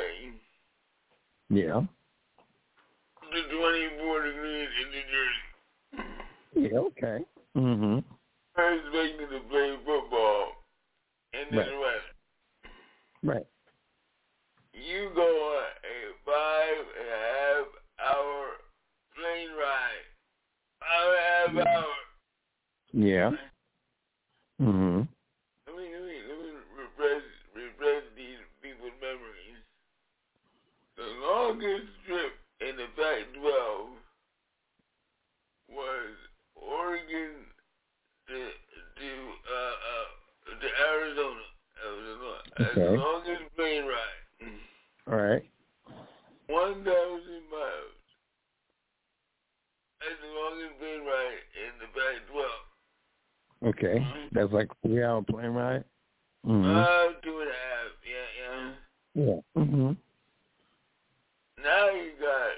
to 24 degrees in New Jersey. Yeah, okay. Mm-hmm. I expected to play football in this weather. Right. You go on a 5.5 hour plane ride. 5.5 hours. Yeah. Mm-hmm. Let me refresh these people's memories. The longest trip in the Pac-12 was Oregon to Arizona. That's the longest plane ride. All right. 1,000 miles. That's the longest plane ride in the Pac-12. Okay. Mm-hmm. That's like a 3-hour plane ride? Mm-hmm. 2.5. Yeah. Mm-hmm. Now you got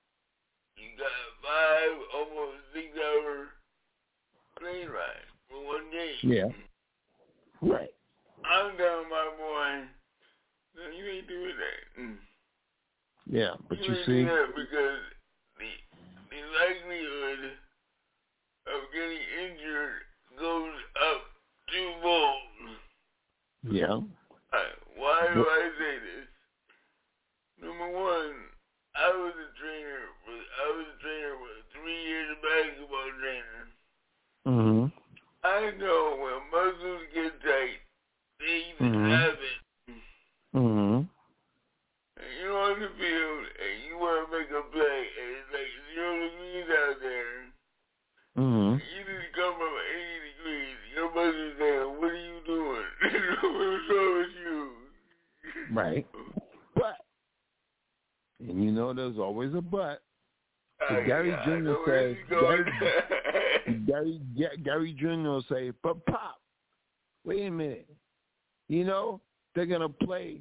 5, almost 6 hour plane ride for one day. Yeah. Right. I'm telling my boy, no, you ain't doing that. Yeah, but you ain't see, doing that because the likelihood of getting injured goes up twofold. Yeah. Why do I say this? Number one, I was a trainer for 3 years, a basketball trainer. Mm-hmm. I know when muscles get tight, they happen. Mm-hmm. And you're on the field and you want to make a play and it's like 0 degrees out there. Mm-hmm. You just come from 80 degrees. Your muscles saying, what are you doing? What's wrong with you? Right. But, and you know there's always a but. Gary Jr. says, Gary Jr. will say, but Pop, wait a minute. You know, they're going to play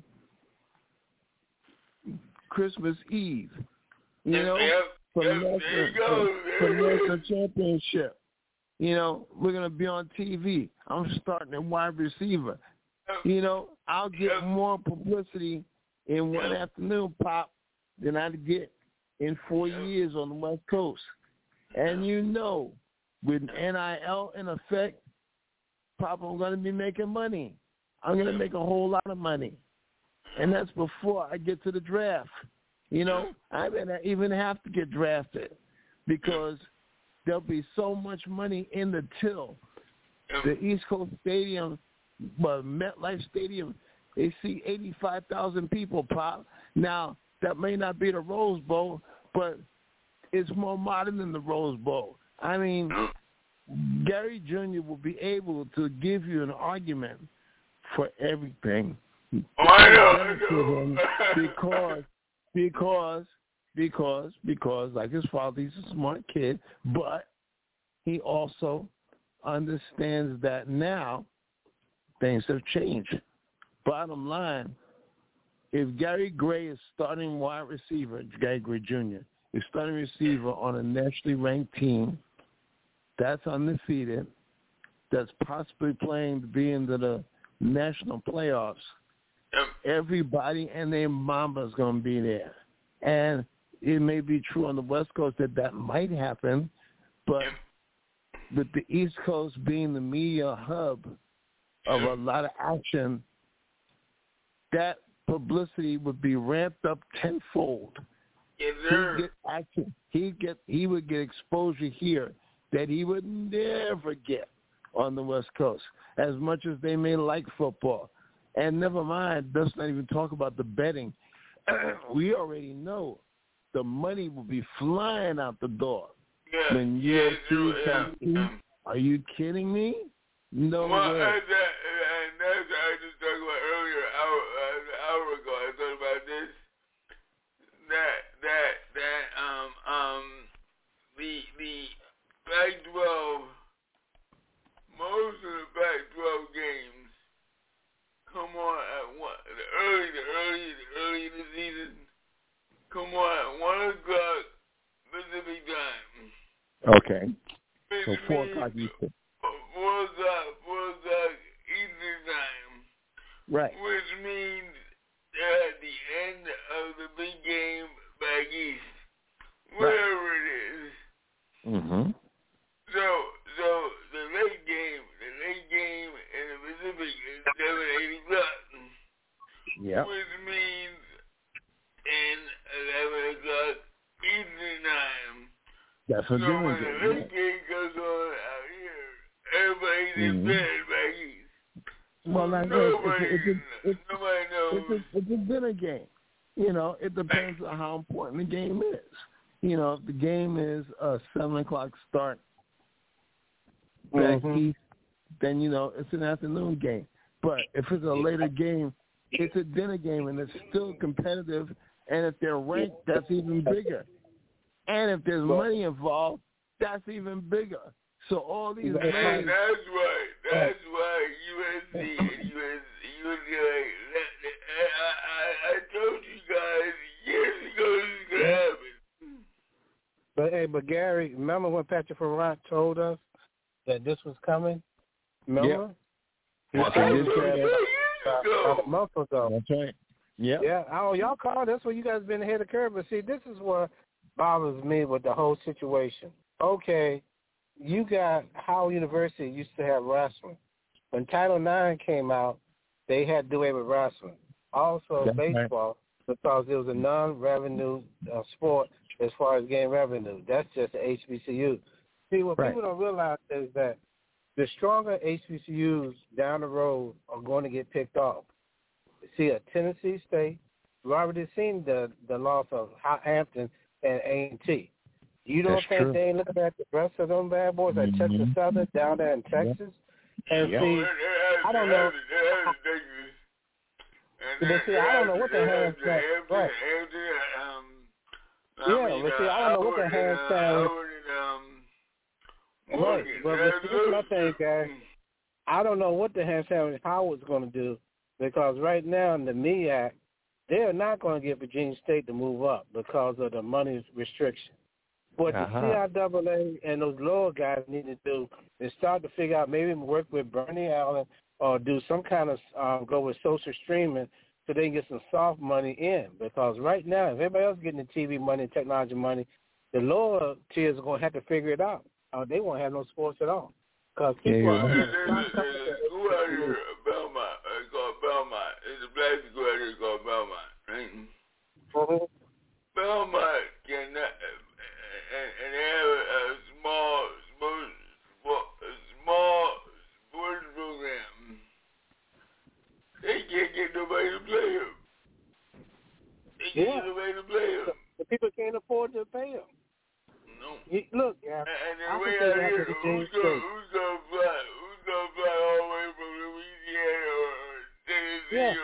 Christmas Eve, you know, for the National Championship. You know, we're going to be on TV. I'm starting at wide receiver. You know, I'll get more publicity in one afternoon, Pop, than I'd get in 4 years on the West Coast. And you know, with NIL in effect, Pop, I'm going to be making money. I'm going to make a whole lot of money. And that's before I get to the draft. You know, I may not even have to get drafted because there'll be so much money in the till. The East Coast Stadium, MetLife Stadium, they see 85,000 people, Pop. Now, that may not be the Rose Bowl, but it's more modern than the Rose Bowl. I mean, Gary Jr. will be able to give you an argument for everything. I know. Because like his father, he's a smart kid, but he also understands that now things have changed. Bottom line, if Gary Gray is starting wide receiver, Gary Gray Jr., is starting receiver on a nationally ranked team that's undefeated, that's possibly playing to be into the national playoffs, everybody and their mama is going to be there. And it may be true on the West Coast that might happen, but with the East Coast being the media hub of a lot of action, that publicity would be ramped up tenfold. Yes, sir. He'd get action. He would get exposure here that he would never get on the West Coast, as much as they may like football. And never mind, let's not even talk about the betting. We already know the money will be flying out the door. Yeah, when UFC comes in. Are you kidding me? No way. That's I just talked about earlier, an hour ago. I thought about this. The Pac-12, most of the Pac-12 games come on at one. The early in the season come on at 1 o'clock Pacific time. Okay. So 4 o'clock Eastern. 4 o'clock Eastern time. Right. Which means they're at the end of the big game back east, wherever it is. Mm-hmm. So the late game in the Pacific is 7, 8 o'clock. Yeah. Which means 10, 11 o'clock Eastern time. That's a so when game. the late game goes on out here, everybody's in bed back east. Well, like nobody knows. It's a dinner game. You know, it depends on how important the game is. You know, if the game is a 7 o'clock start back east, then, you know, it's an afternoon game. But if it's a later game, it's a dinner game, and it's still competitive. And if they're ranked, that's even bigger. And if there's money involved, that's even bigger. So all these and that's why USC and UCLA, I told you guys years ago this is going to happen. But Gary, remember when Patrick Farrant told us that this was coming? Remember? Yep. A month ago. That's right. Yep. Yeah. Oh, y'all called. That's where you guys been ahead of the curve. But see, this is what bothers me with the whole situation. Okay, you got Howard University used to have wrestling. When Title IX came out, they had to do away with wrestling. Also, baseball, because it was a non-revenue sport as far as game revenue. That's just the HBCU. See, what people don't realize is that the stronger HBCUs down the road are going to get picked off. See, at Tennessee State, we already seen the loss of Hampton and A&T. You don't think they ain't looking at the rest of them bad boys at Texas Southern down there in Texas? And see, I don't know. But see, I don't know what the hell is right. Yeah, but see, I don't know what the hell is right. But this is my thing, guys. I don't know what the hell Howard's going to do, because right now in the MEAC, they're not going to get Virginia State to move up because of the money restriction. What the CIAA and those lower guys need to do is start to figure out, maybe work with Bernie Allen or do some kind of go with social streaming so they can get some soft money in. Because right now, if everybody else is getting the TV money and technology money, the lower tiers are going to have to figure it out. They won't have no sports at all. Because people are there's a school out here, Belmont. It's called Belmont. It's a black school out here called Belmont, right? Mm-hmm. Belmont cannot, and they have a small sports program. They can't get nobody to play them. They can't get nobody to play them. The people can't afford to pay them. No. Look, yeah. And the way out here, who's gonna fly? Who's gonna fly all the way from Louisiana or Tennessee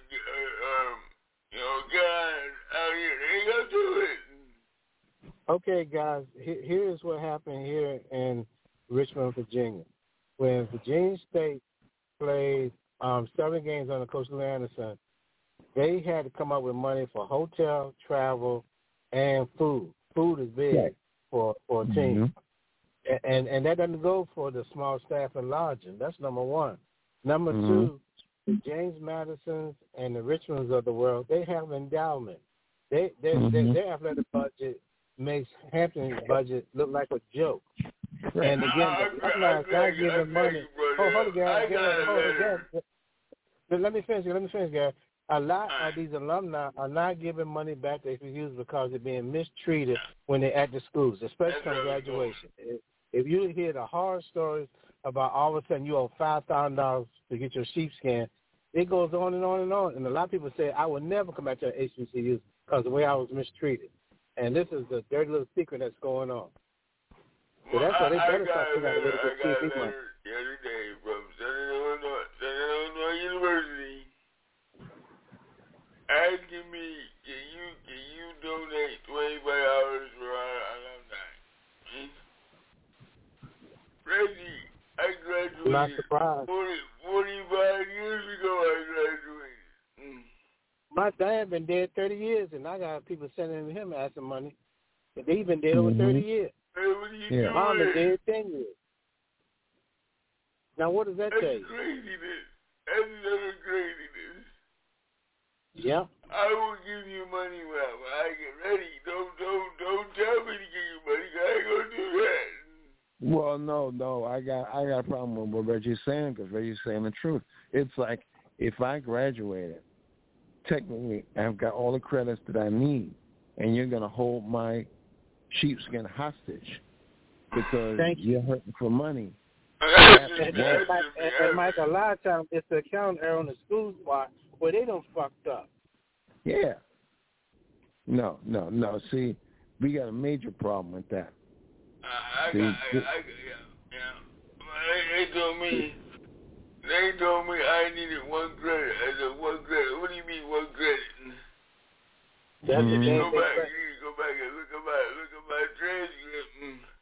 or God out here? They ain't gonna do it. Okay, guys. Here's what happened here in Richmond, Virginia, when Virginia State played 7 games under Coach Lee Anderson. They had to come up with money for hotel, travel, and food. Food is big for a team. And that doesn't go for the small staff and lodging. That's number one. Number two, the James Madisons and the Richmonds of the world, they have endowment. Their athletic budget makes Hampton's budget look like a joke. And again, the not giving money. Hold on, Let me finish, Gary. A lot of these alumni are not giving money back to HBCUs because they're being mistreated when they're at the schools, especially on graduation. If you hear the horror stories about all of a sudden you owe $5,000 to get your sheepskin, it goes on and on and on. And a lot of people say, I will never come back to HBCUs because of the way I was mistreated. And this is the dirty little secret that's going on. So that's why they better start figuring out a way to get TV money. The other day from Southern Illinois University asking me, can you donate $25 for our alumni? Reggie, I graduated. Not surprised. 45 years ago I graduated. My dad been dead 30 years, and I got people sending him asking money. They've been dead over 30 years. Hey, what are you doing? Mom been dead 10 years. Now, what does that tell you? That's craziness. That's another craziness. Yeah. I will give you money when I get ready. Don't tell me to give you money, 'cause I ain't gonna do that. Well, no, I got a problem with what Reggie's saying, because Reggie's saying the truth. It's like if I graduated, technically I've got all the credits that I need, and you're gonna hold my sheepskin hostage because you're hurting for money. And Mike, a lot of times it's the accounting error on the school spot where they done fucked up. Yeah. No. See, we got a major problem with that. They told me I needed 1 credit. I said, 1 credit? What do you mean 1 credit? That's you need to go back and look at my transcript.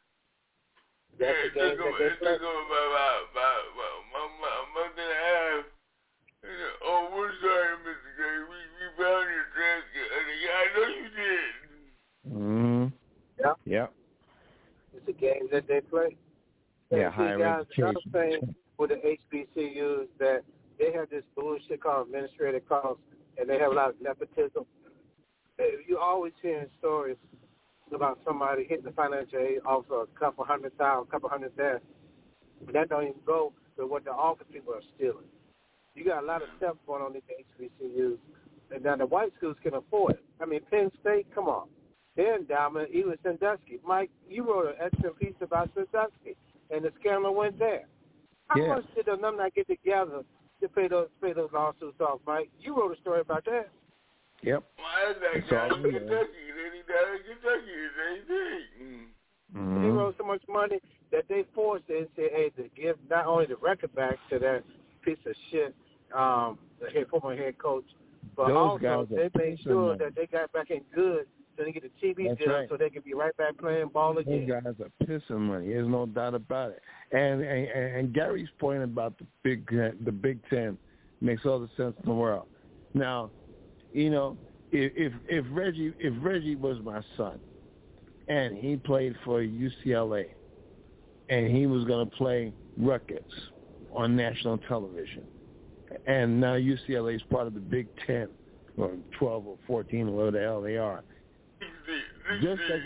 It took them about a month and a half. Oh, we're sorry, Mr. Gray. We found your transcript. I said, yeah, I know you did. Yeah. It's a game that they play. Yeah, higher education. Another thing with the HBCUs that they have this bullshit called administrative costs, and they have a lot of nepotism. You always hearing stories about somebody hitting the financial aid off of a couple $100,000, couple $100,000. That don't even go to what the office people are stealing. You got a lot of stuff going on in the HBCUs, and now the white schools can afford it. I mean, Penn State, come on. Their endowment, even Sandusky. Mike, you wrote an excellent piece about Sandusky, and the scandal went there. How much did the alumni get together to pay those lawsuits off, Mike? You wrote a story about that. Yep. Well, that's down in Kentucky. Then down in Kentucky, same thing. They wrote so much money that they forced the NCAA to give not only the record back to that piece of shit, the former head coach, but those also they made sure that they got back in good so they get a TV deal so they can be right back playing ball again. Those guys are pissing money. There's no doubt about it. And Gary's point about the Big Ten makes all the sense in the world. Now, you know, if Reggie was my son, and he played for UCLA, and he was going to play Rutgers, on national television. And now UCLA is part of the Big 10, or 12 or 14, or whatever the hell they are. Just like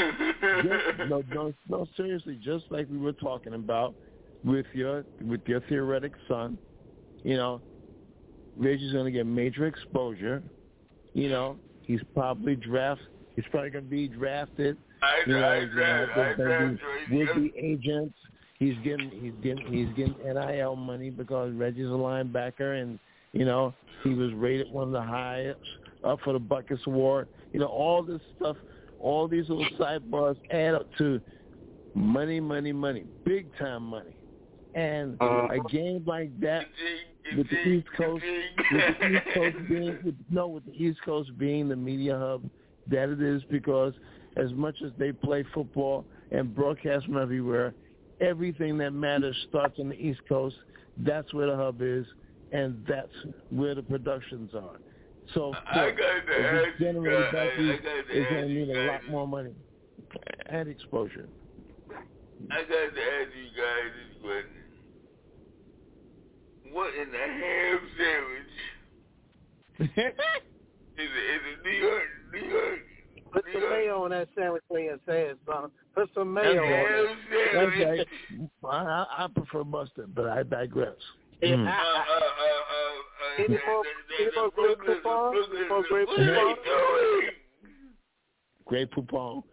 seriously, just like we were talking about with your theoretic son, you know, Reggie's going to get major exposure. You know, he's probably going to be drafted. With the agents. He's getting NIL money because Reggie's a linebacker, and you know he was rated one of the highest up for the Buckets Award. You know, all this stuff, all these little sidebars add up to money, big time money. And a game like that with the East Coast, with the East Coast being the media hub that it is, because as much as they play football and broadcast from everywhere, everything that matters starts on the East Coast. That's where the hub is, and that's where the productions are. So, it's going to need a lot more money and exposure. I got to ask you guys this question. What in the ham sandwich is it New York? Put some mayo on that sandwich when you say it, son. Put some mayo on it. I prefer mustard, but I digress. Any more Grey Poupon? Grey Poupon.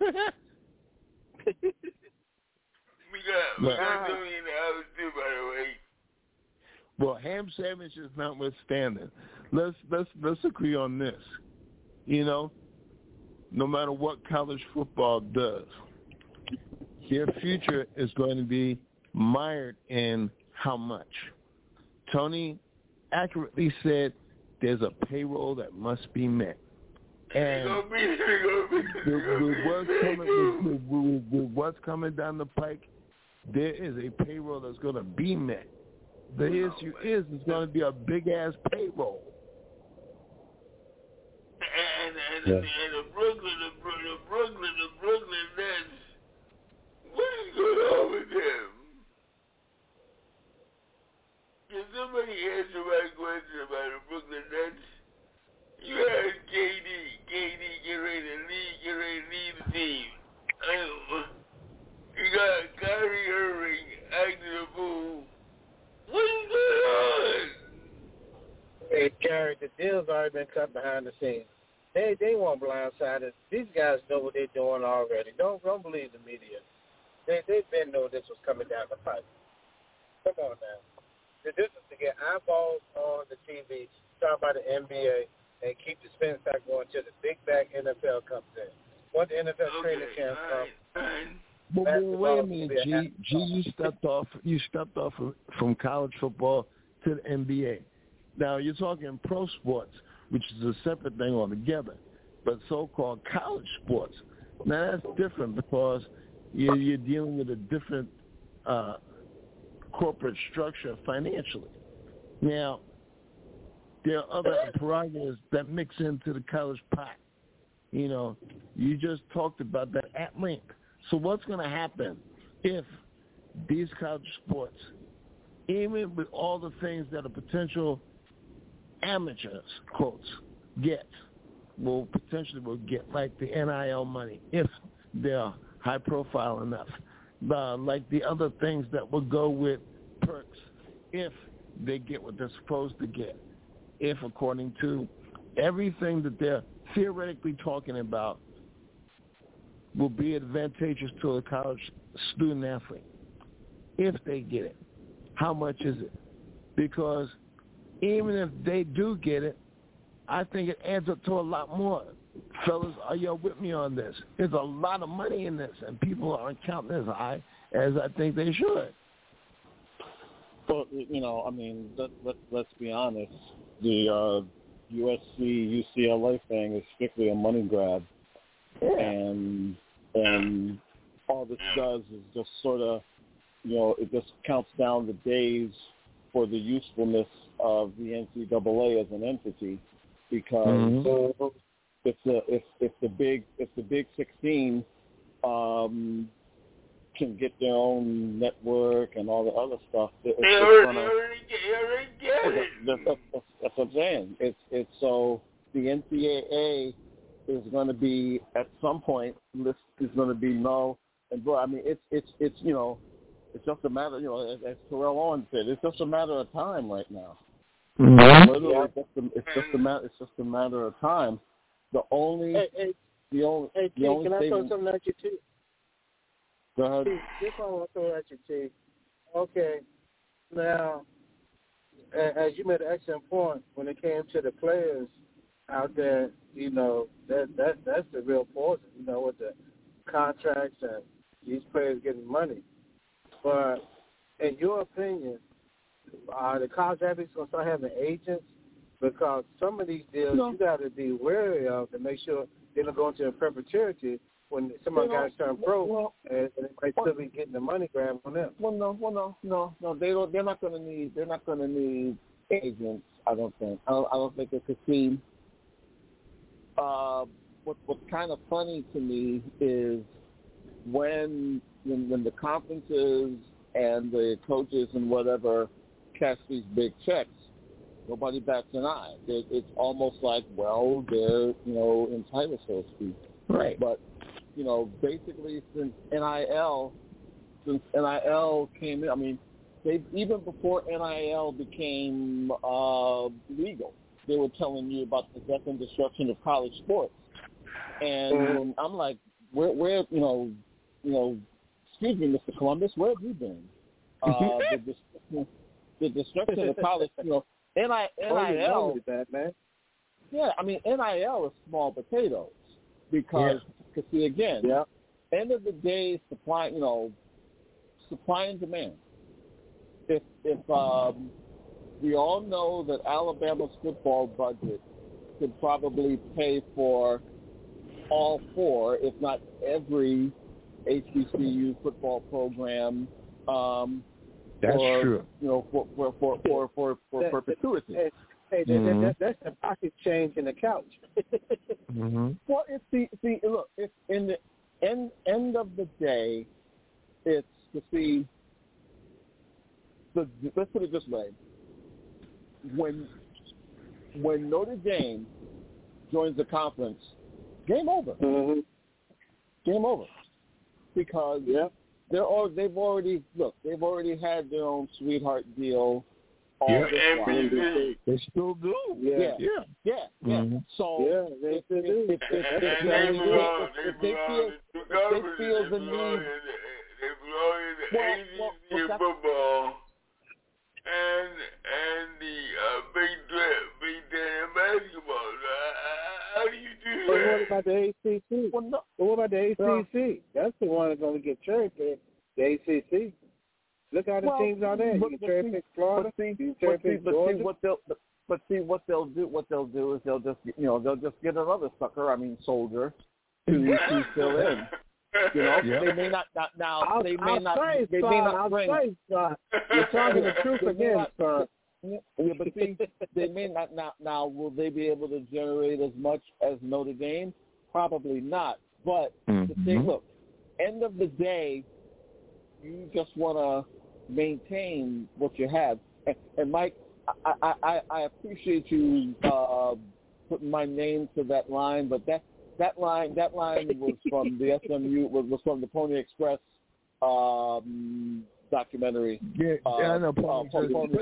We got $2 million too, by the way. Well, ham sandwiches notwithstanding, let's agree on this. You know, no matter what college football does, their future is going to be mired in how much. Tony accurately said there's a payroll that must be met. And with what's coming down the pike, there is a payroll that's going to be met. The issue is it's going to be a big-ass payroll. And the Brooklyn Nets, what is going on with them? Can somebody answer my question about the Brooklyn Nets? You had KD get ready to lead the team. You got Kyrie Irving acting a fool. What is going on? Hey, Gary, the deal's already been cut behind the scenes. They weren't blindsided. These guys know what they're doing already. Don't believe the media. They've been knowing this was coming down the pipe. Come on now. This is to get eyeballs on the TV, start by the NBA, and keep the spin cycle going until the big back NFL comes in. Once the NFL training camp comes. But wait a minute, G. You stepped off from college football to the NBA. Now you're talking pro sports, which is a separate thing altogether. But so-called college sports, now that's different because you're dealing with a different corporate structure financially. Now there are other prerogatives that mix into the college pot. You know, you just talked about that at length. So what's going to happen if these college sports, even with all the things that a potential amateurs, quotes, will get, like the NIL money, if they're high profile enough, like the other things that will go with perks, if they get what they're supposed to get, if according to everything that they're theoretically talking about will be advantageous to a college student athlete. If they get it, how much is it? Because even if they do get it, I think it adds up to a lot more. Fellas, are you with me on this? There's a lot of money in this, and people aren't counting as high as I think they should. Well, you know, I mean, let's be honest. The USC UCLA thing is strictly a money grab, and all this does is just sort of, you know, it just counts down the days for the usefulness of the NCAA as an entity, because if the Big 16 can get their own network and all the other stuff. They already get it. That's what I'm saying. It's so the NCAA is going to be at some point. This is going to be null and void. I mean, it's it's just a matter. As Terrell Owens said, it's just a matter of time right now. Mm-hmm. Literally, it's just a matter of time. The only Can I throw something at you too? Go ahead. This one I want to throw at you too. Okay, now as you made an excellent point when it came to the players out there, that's the real poison, with the contracts and these players getting money. But in your opinion, are the college athletes going to start having agents? Because some of these deals you got to be wary of to make sure they don't go into a perpetuity when somebody got to turn pro and they might still be getting the money grab on them. No. They're not going to need agents. I don't think. I don't think they could see. What's kind of funny to me is when the conferences and the coaches and whatever cash these big checks, nobody bats an eye. It's almost like, well, they're entitled, so to speak. Right. But basically since NIL came in, I mean, even before NIL became legal, they were telling you about the death and destruction of college sports. And I'm like, where excuse me, Mr. Columbus, where have you been? The destruction of college, NIL. That, man. Yeah, I mean, NIL is small potatoes because see, again, end of the day, supply and demand. If we all know that Alabama's football budget could probably pay for all four, if not every, HBCU football program. That's true. For perpetuity. That's the pocket change in the couch. Mm-hmm. Well, look, it's in the end of the day, it's to see. Let's put it this way: when Notre Dame joins the conference, game over. Mm-hmm. Game over, because they've already had their own sweetheart deal. They still do. Yeah. Mm-hmm. So they do. If they feel the need, they belong in the ACC football and the Big Ten basketball. How do you do that? But what about the ACC? But what about the ACC? That's the one that's going to get cherry picked. The ACC. Look how the teams are there. You can cherry pick Florida. You can cherry pick Georgia. What they'll do is they'll just get another sucker. I mean, soldier to fill in. They may not now. They may not bring. You're talking the truth again, son. Yeah, but see, they may not now. Will they be able to generate as much as Notre Dame? Probably not. But to say, look, end of the day, you just want to maintain what you have. And Mike, I appreciate you putting my name to that line, but that line was from the SMU, was from the Pony Express documentary. I know. Pony.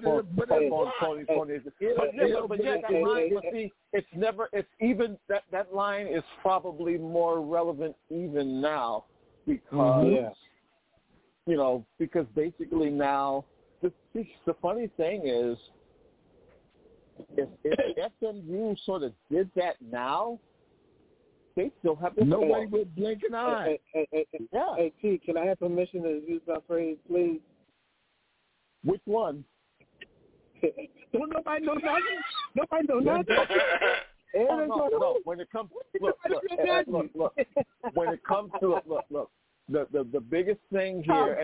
It's never. It's even that line is probably more relevant even now because because basically now the funny thing is if SMU sort of did that now, they still have this. Nobody would blink an eye. Hey, T, can I have permission to use my phrase, please? Which one? Don't nobody know nothing. Nobody know nothing. No. When it comes, look. When it comes to look. The biggest thing here,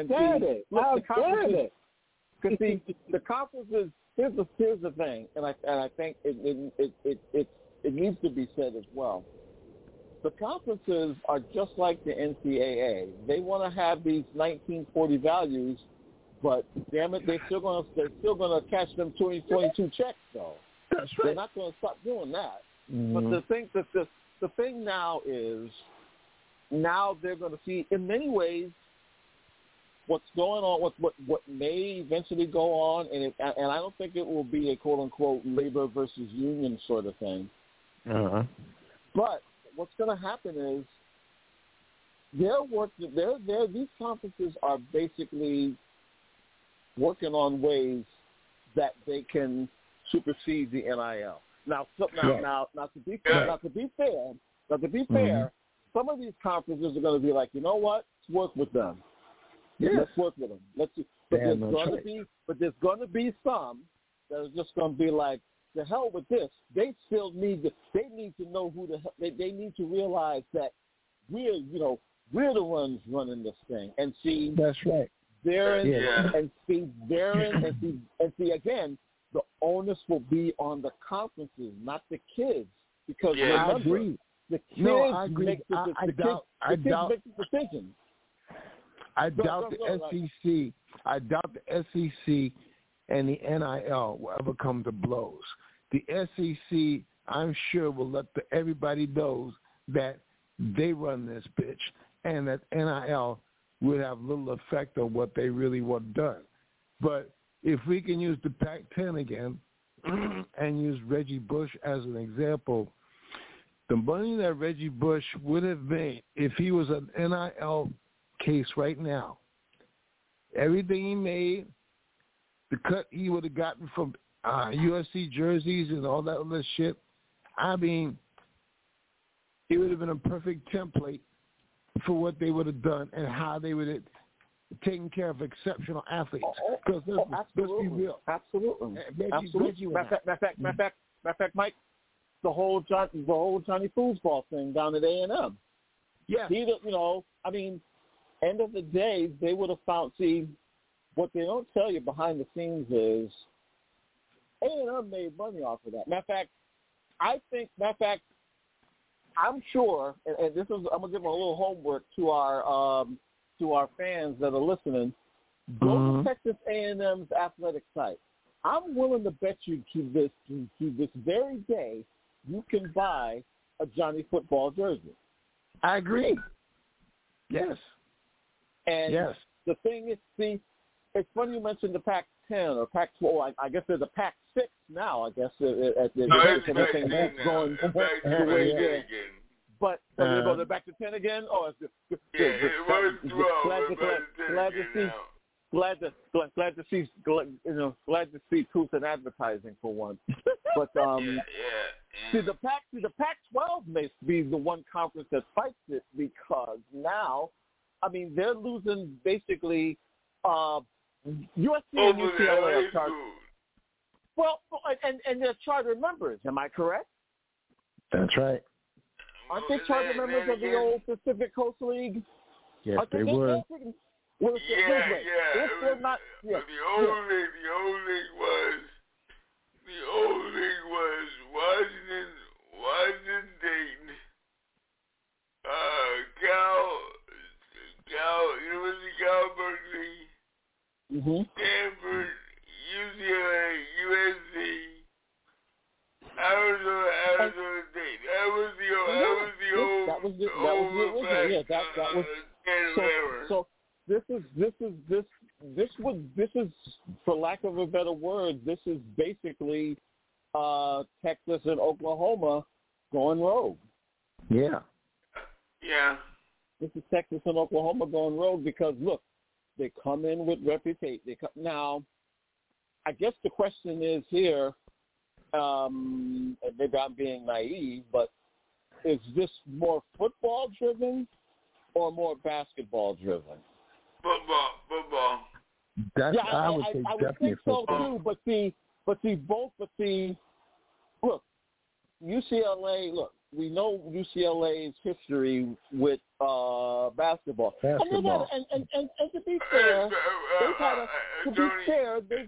because the conferences. Here's the thing, and I think it needs to be said as well. the conferences are just like the NCAA. They want to have these 1940 values, but damn it, they're still going to cash them 2022 checks though. That's right. They're not going to stop doing that. Mm-hmm. But the thing now is, now they're going to see in many ways what's going on, what may eventually go on, and I don't think it will be a quote unquote labor versus union sort of thing. Uh-huh. But what's going to happen is these conferences are basically working on ways that they can supersede the NIL. Now to be fair, mm-hmm. some of these conferences are going to be like, you know what? Let's work with them. Yes. Let's work with them. But there's going to be some that are just going to be like, the hell with this. They still need to know who the hell. They need to realize that we're the ones running this thing. And see, that's right. And see again, the onus will be on the conferences, not the kids, because remember, the kids make the decision. I doubt the SEC. I doubt the SEC and the NIL will ever come to blows. The SEC, I'm sure, will let everybody know that they run this bitch, and that NIL would have little effect on what they really want done. But if we can use the Pac-10 again and use Reggie Bush as an example, the money that Reggie Bush would have made if he was an NIL case right now, everything he made, the cut he would have gotten from USC jerseys and all that other shit, I mean, it would have been a perfect template for what they would have done and how they would have taken care of exceptional athletes. Because let's be real. Absolutely. Reggie matter of fact, Mike, the whole Johnny Foosball thing down at A&M. Yeah. I mean, end of the day, they would have found. See, what they don't tell you behind the scenes is A&M made money off of that. Matter of fact, I'm sure, and this is, I'm gonna give them a little homework to our fans that are listening. Go to Texas A&M's athletic site. I'm willing to bet you to this very day, you can buy a Johnny Football jersey. I agree. Yes. And the thing is, see, it's funny you mentioned the Pac-10 or Pac-12. I guess there's a Pac-6 now. I guess at the going the way it is. But they're going back to 10 again. Oh, it's glad to see truth in advertising for once. But see, the Pac-12 may be the one conference that fights it, because now, I mean, they're losing basically. USC and UCLA are charter. Well, and they're charter members. Am I correct? That's right. Aren't they charter members of the old Pacific Coast League? Yes, they were. The old league was Washington State, University of Cal Berkeley, Stanford, UCLA, USC, Arizona State. That was the old. So this is, for lack of a better word, this is basically Texas and Oklahoma going rogue. Yeah. Yeah. This is Texas and Oklahoma going rogue because, look, they come in with reputation. Now, I guess the question is here, and maybe I'm being naive, but is this more football-driven or more basketball-driven? Football. I would think so football. too. But see, look, UCLA. Look, we know UCLA's history with basketball. And to be fair, they've had a. To be fair, they.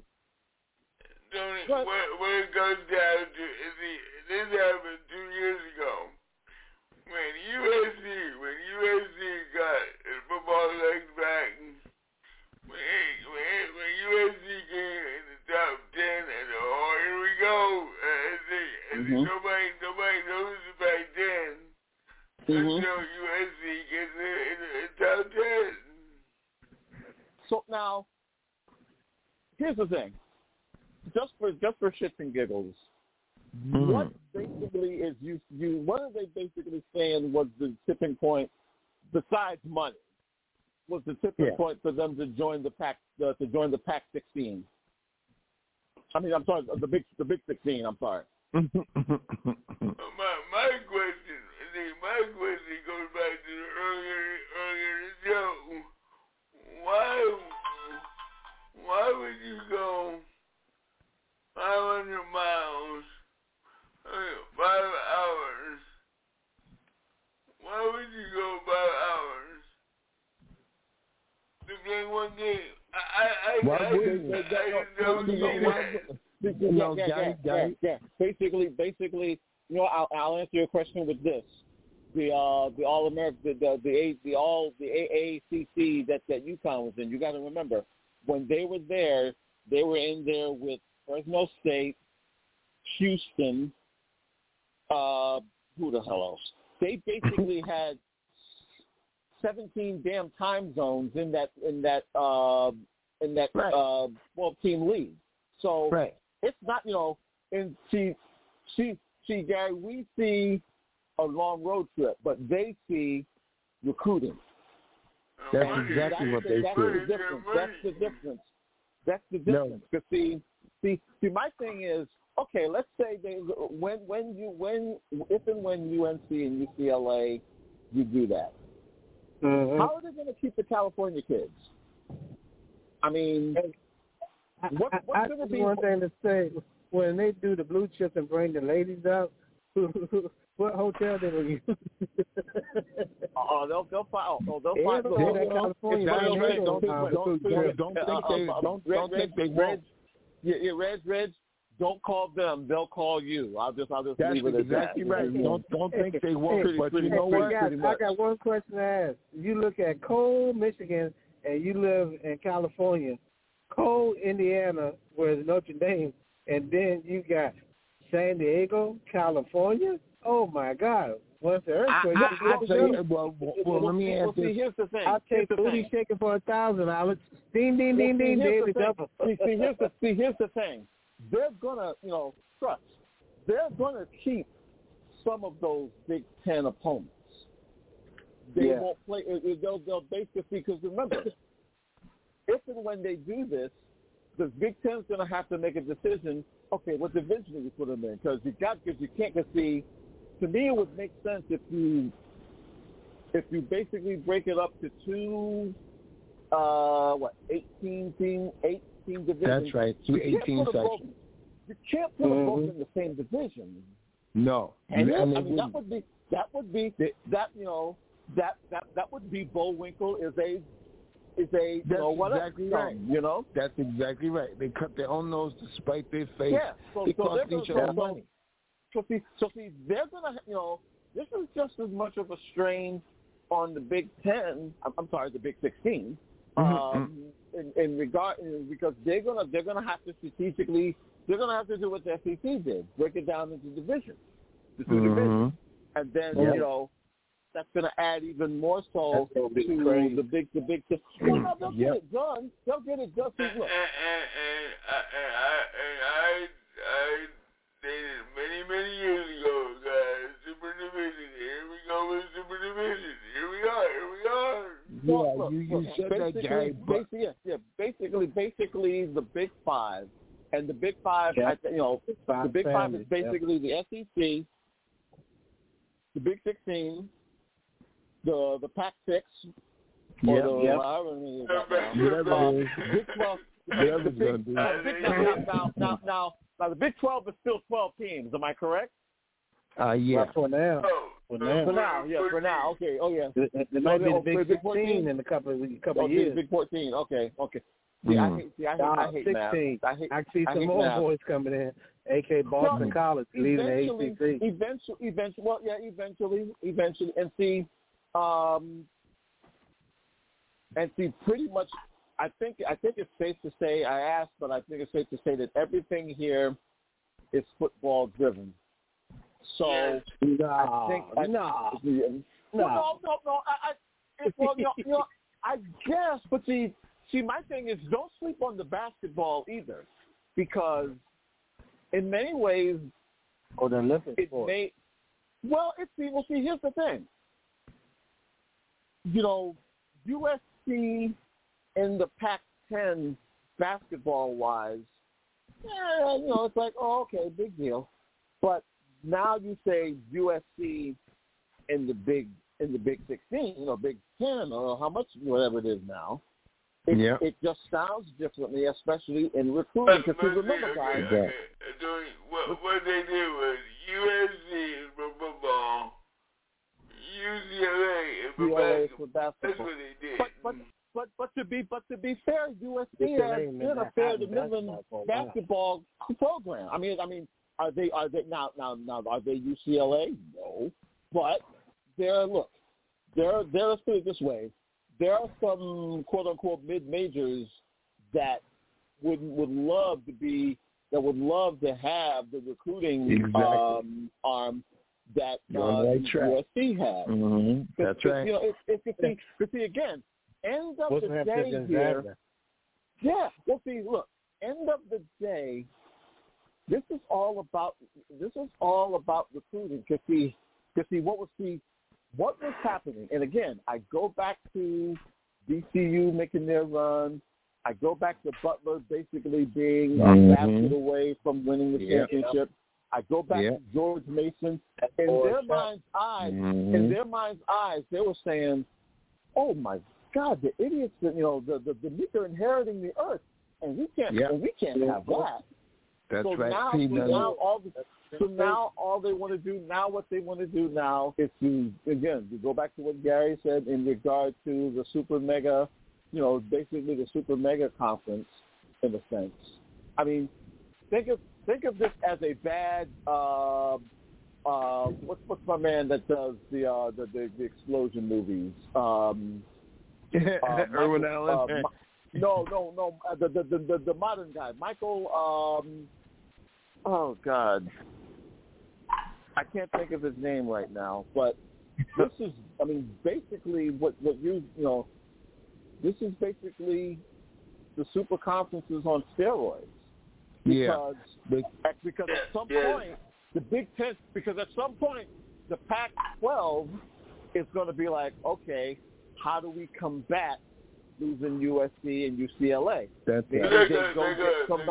When it goes down to this happened 2 years ago when until USC gets in the top 10. So now, here's the thing. Just for shits and giggles, what basically is what are they basically saying was the tipping point besides money? Was the tipping point for them to join the Pac 16? I mean, I'm sorry, the Big 16. I'm sorry. My question goes back to the earlier in the show. Why would you go 500 miles, 5 hours? Why would you go 5 hours to play one game? Basically, I'll answer your question with this: the All America, the AACC that UConn was in. You got to remember, when they were there, they were in there with Fresno State, Houston, who the hell else? They basically had 17 damn time zones in that 12-team league. So it's not, and see, Gary, we see a long road trip, but they see recruiting. That's exactly what they see. That's the difference. Because see, my thing is, okay, let's say when UNC and UCLA, you do that. Mm-hmm. How are they going to keep the California kids? I mean, what's going to be one thing to say? When they do the blue chips and bring the ladies out, what hotel they will use? They'll find. Don't think they won't. Yeah, Reg. Don't call them. They'll call you. I'll just leave it at exactly that. Right. Don't think they won't. But you know what? I got one question to ask. You look at Cole, Michigan, and you live in California. Cole, Indiana, where Notre Dame, and then you got San Diego, California. Oh my God! Once the earthquake, let me ask this. Here's the thing. I'll take booty shaking for $1,000. Ding, ding, ding, ding, daily double. Here's the thing. They're gonna, trust. They're gonna keep some of those Big Ten opponents. They won't play. They'll basically, because remember, if and when they do this, the Big Ten's gonna have to make a decision. Okay, what division do you put them in? Because you can't see. To me, it would make sense if you basically break it up to two, 18 divisions. That's right, 18 sections. You can't put them both in the same division. No, and that would be Bullwinkle is a exactly right. That's exactly right. They cut their own nose to spite their face. Yeah, they cost each other money. So see, they're gonna, this is just as much of a strain on the Big Ten. I'm sorry, the Big 16. Because they're gonna have to strategically, they're gonna have to do what the SEC did, break it down into divisions, divisions, and then that's gonna add even more so to the Big Ten. Well, no, they'll get it done. They'll get it done. And I dated many years ago, guys. Super division. Here we go with super division. Here we are. You said that, Gary. Basically, the Big Five, and the Big Five, the Big Five is basically the SEC, the Big 16, the Pac-6, Big 12. Now the Big 12 is still 12 teams. Am I correct? Yeah. For now. For now. Okay. Oh yeah. It might be the Big 16 in a couple of years. Big 14. Okay. See, I hate 16. math. I see some more boys coming in. AK Boston College leading the ACC. Eventually, and see, pretty much. I think it's safe to say. I asked, but I think it's safe to say that everything here is football driven. So I think I guess, but see, my thing is don't sleep on the basketball either, because in many ways, the Olympic sport. See, here's the thing. USC in the Pac-10 basketball-wise, it's like, okay, big deal. But now you say USC in the Big 16, Big 10, or how much, whatever it is now. It just sounds differently, especially in recruiting. Because remember, guys, what they did was USC for football, UCLA for basketball. That's what they did. But to be fair, USC has been a fair to minimum basketball program. I mean, are they now? Are they UCLA? No, but let's put it this way. There are some quote unquote mid majors that would love to have the recruiting arm that USC has. Mm-hmm. That's right. See again, end of the day here. Yeah. Well, see, look, end of the day, this is all about recruiting. Because see, what was happening, and again, I go back to VCU making their run. I go back to Butler basically being a basket away from winning the championship. I go back to George Mason. In their mind's eyes, they were saying, "Oh my God, the idiots! The meek are inheriting the earth, and we can't have that." That's so right. Now all they want to do now, what they want to do now is to go back to what Gary said in regard to the super mega, basically the super mega conference in a sense. I mean, think of this as a bad what's my man that does the explosion movies? Irwin Allen. No, the modern guy, Michael. Oh God, I can't think of his name right now. But this is, basically what this is basically the super conferences on steroids. Because at some point the Big Ten, because at some point the Pac-12 is going to be like, okay, how do we combat losing USC and UCLA? They're going to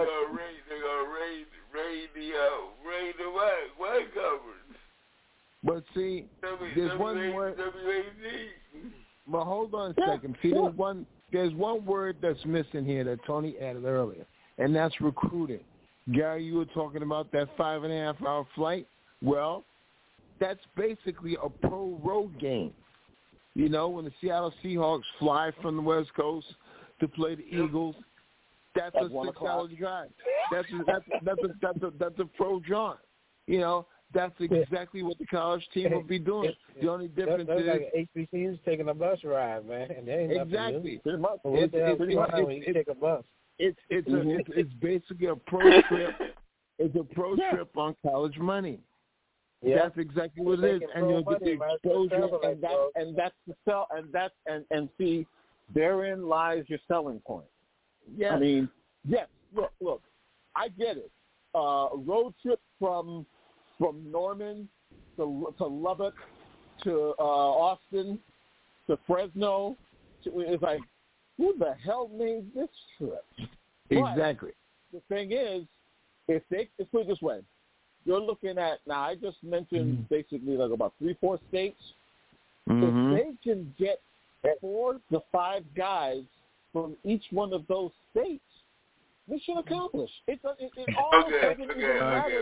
raid the white conference. But see, there's one word. But hold on a second. See, there's one word that's missing here that Tony added earlier, and that's recruiting. Gary, you were talking about that 5.5-hour flight. Well, that's basically a pro road game. When the Seattle Seahawks fly from the West Coast to play the Eagles, that's a 6-hour drive. That's a pro jaunt. That's exactly what the college team will be doing. The only difference is like HBCUs taking a bus ride, man. And they ain't exactly. You take a bus. It's basically a pro trip. It's a pro trip on college money. Yeah. That's exactly what it is, and you'll get the exposure, and that's the sell, and see, therein lies your selling point. Yeah. I mean, yes. Look, I get it. A road trip from Norman to Lubbock to Austin to Fresno. It's like, who the hell made this trip? Exactly. But the thing is, let's put it this way. You're looking at, now I just mentioned basically like about 3-4 states. Mm-hmm. If they can get 4 to 5 guys from each one of those states, mission accomplished. It almost doesn't even matter.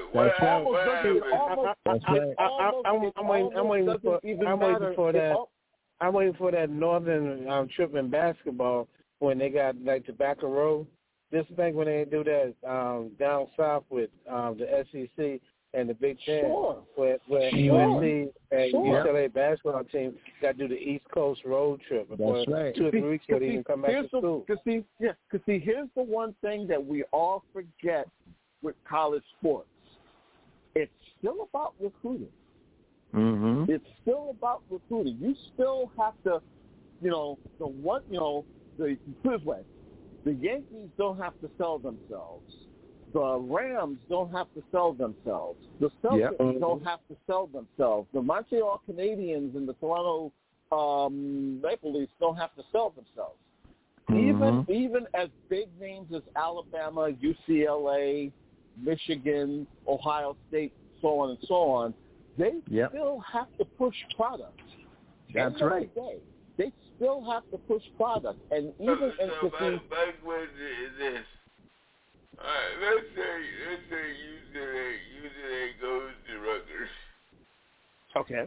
I'm waiting for that northern trip in basketball when they got like Tobacco Road. This thing when they do that down south with the SEC and the Big Ten, where USC and UCLA basketball team got to do the East Coast road trip. That's right. 2 or 3 weeks before they even come back to school. Because here's the one thing that we all forget with college sports. it's still about recruiting. Mm-hmm. It's still about recruiting. You still have to, put it this way, the Yankees don't have to sell themselves. The Rams don't have to sell themselves. The Celtics don't have to sell themselves. The Montreal Canadiens and the Toronto Maple Leafs don't have to sell themselves. Even as big names as Alabama, UCLA, Michigan, Ohio State, so on and so on, they still have to push product. That's right. They still have to push product. And even my question is this. All right, let's say UCLA goes to Rutgers. Okay.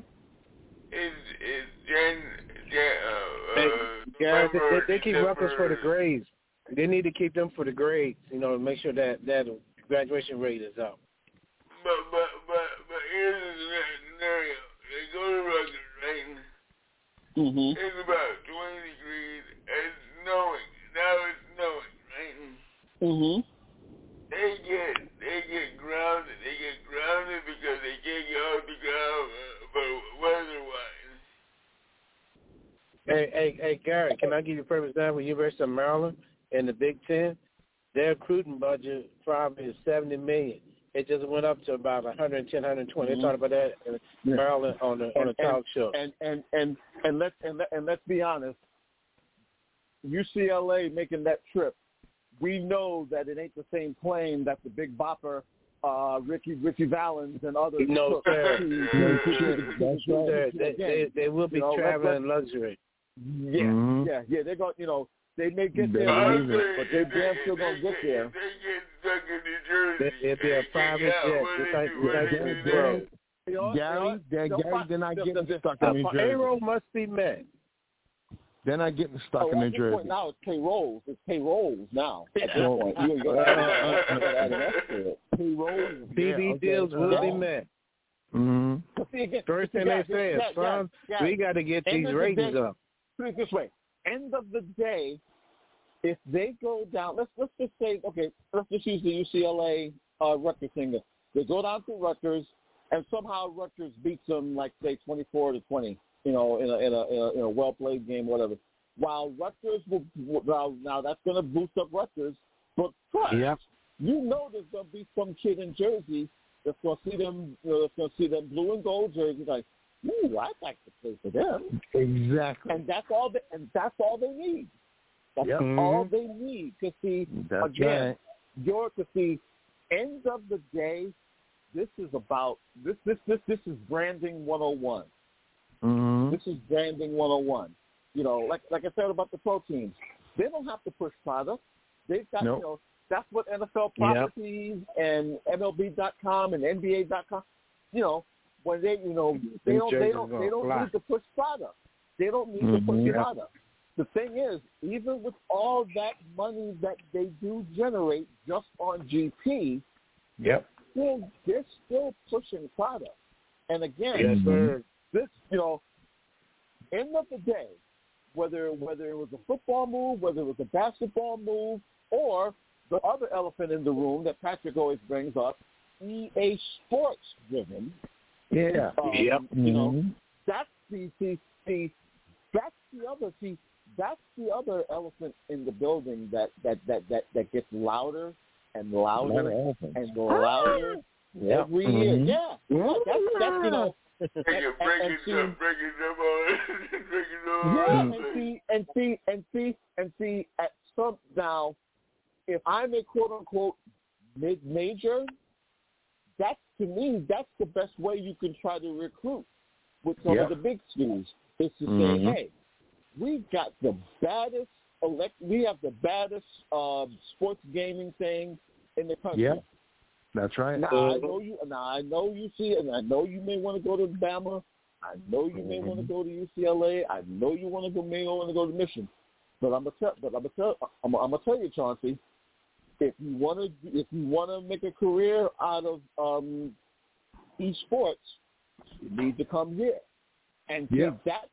They keep Rutgers for the grades. They need to keep them for the grades, to make sure that graduation rate is up. But here's the scenario. They go to Rutgers, right? Mm-hmm. It's about 20 degrees. It's snowing. Now it's snowing, right? Mm-hmm. They get grounded. They get grounded because they can't get off the ground weather-wise. Hey, Gary, can I give you a perfect example? University of Maryland and the Big Ten, their recruiting budget probably is $70 million. It just went up to about 110, 120. They're talking about that in Maryland on the talk show. And let's be honest, UCLA making that trip, we know that it ain't the same plane that the Big Bopper, Ricky Valens and others took. That's right. They will be traveling in luxury. Yeah. They're going. They may get there, but they damn still gonna get there. They get stuck in New Jersey. It'll be a private jet. Gary, they're not getting stuck in New Jersey. Payroll must be met. They're not getting stuck in New Jersey. Point now it's payrolls. It's payrolls now. At this point, payrolls. TV deals will be met. Mm-hmm. First thing they say is, son, we got to get these ratings up. Put it this way: end of the day, if they go down, let's just say, okay, let's just use the UCLA Rutgers thing. They go down to Rutgers, and somehow Rutgers beats them, like say 24-20. In a well played game, whatever. While Rutgers now that's going to boost up Rutgers, but trust, you know there's going to be some kid in Jersey that's going to see them, them blue and gold jerseys, like, ooh, I'd like to play for them. Exactly. And that's all they need. That's all they need to see. That's again, right. To see. End of the day, this is about this is branding 101. Mm-hmm. This is branding 101. Like I said about the pro teams, they don't have to push product. They've got, that's what NFL Properties and MLB.com and NBA.com, when they don't need to push product. They don't need to push product. The thing is, even with all that money that they do generate just on GP, they're still pushing product. And again, this, end of the day, whether it was a football move, whether it was a basketball move, or the other elephant in the room that Patrick always brings up, EA Sports driven. Yeah. That's the other elephant in the building that gets louder and louder and louder every year. Yeah. That's and see at some now, if I'm a quote unquote mid-major, that's to me that's the best way you can try to recruit with some of the big schools is to say, hey, we've got the baddest sports gaming thing in the country. Yeah. That's right. Now I know you see it, and I know you may want to go to Bama. I know you may want to go to UCLA. I know you may want to go to Michigan. But I'm gonna tell you, Chauncey, if you want to make a career out of esports, you need to come here. And see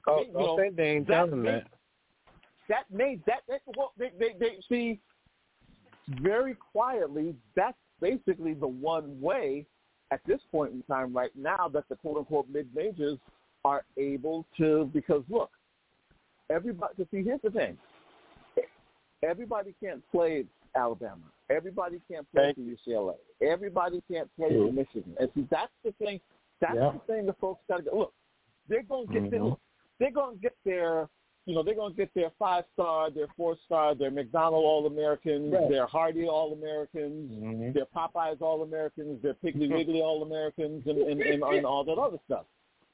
they see very quietly. That's basically the one way, at this point in time right now that the quote-unquote mid-majors are able to, because, look, everybody, see, here's the thing. Everybody can't play Alabama. Everybody can't play for UCLA. Everybody can't play for Michigan. And see, that's the thing. That's the thing the folks got to get. Look, they're going to get they're going to get their, they're going to get their 5-star, their 4-star, their McDonald All-Americans, their Hardy All-Americans, their Popeyes All-Americans, their Piggly Wiggly All-Americans, and all that other stuff.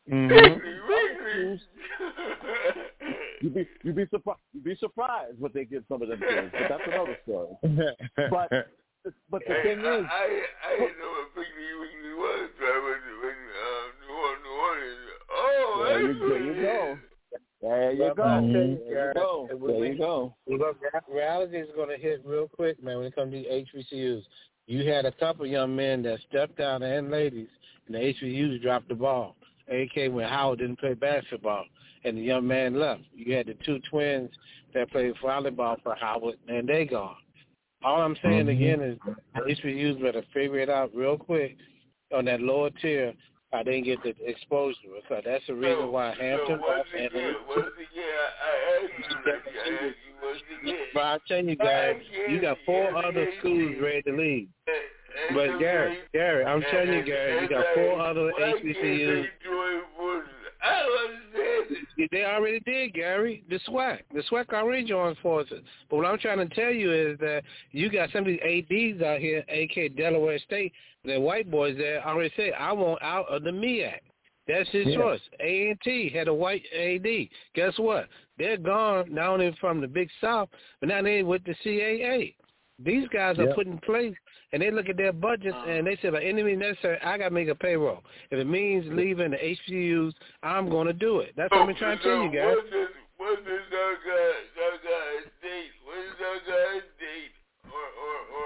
You'd be surprised what they give some of them kids, but that's another story. But the thing is, I didn't know what Piggly Wiggly was. So I went to New Orleans. Oh, there you go. There you go. There you go. Look, reality is going to hit real quick, man, when it comes to HBCUs. You had a couple young men that stepped out, and ladies, and the HBCUs dropped the ball. AK when Howard didn't play basketball, and the young man left. You had the two twins that played volleyball for Howard, and they gone. All I'm saying again is HBCUs better figure it out real quick on that lower tier. I didn't get the exposure because that's the reason why Hampton. Once again, I asked you. But I'm telling you guys, you got 4 other schools ready to leave. But Gary, I'm telling you, Gary, you got 4 other HBCUs. I don't understand it. They already did, Gary. The SWAC already joined forces. But what I'm trying to tell you is that you got some of these ADs out here, a.k.a. Delaware State, the white boys there already said, I want out of the MEAC. That's his choice. A&T had a white AD. Guess what? They're gone not only from the Big South, but now they're with the CAA. These guys are put in place, and they look at their budgets, and they say, by any means necessary, I got to make a payroll. If it means leaving the HBCUs, I'm going to do it. That's what I'm trying to tell you guys. What's this Southside State? What is Southside State? Or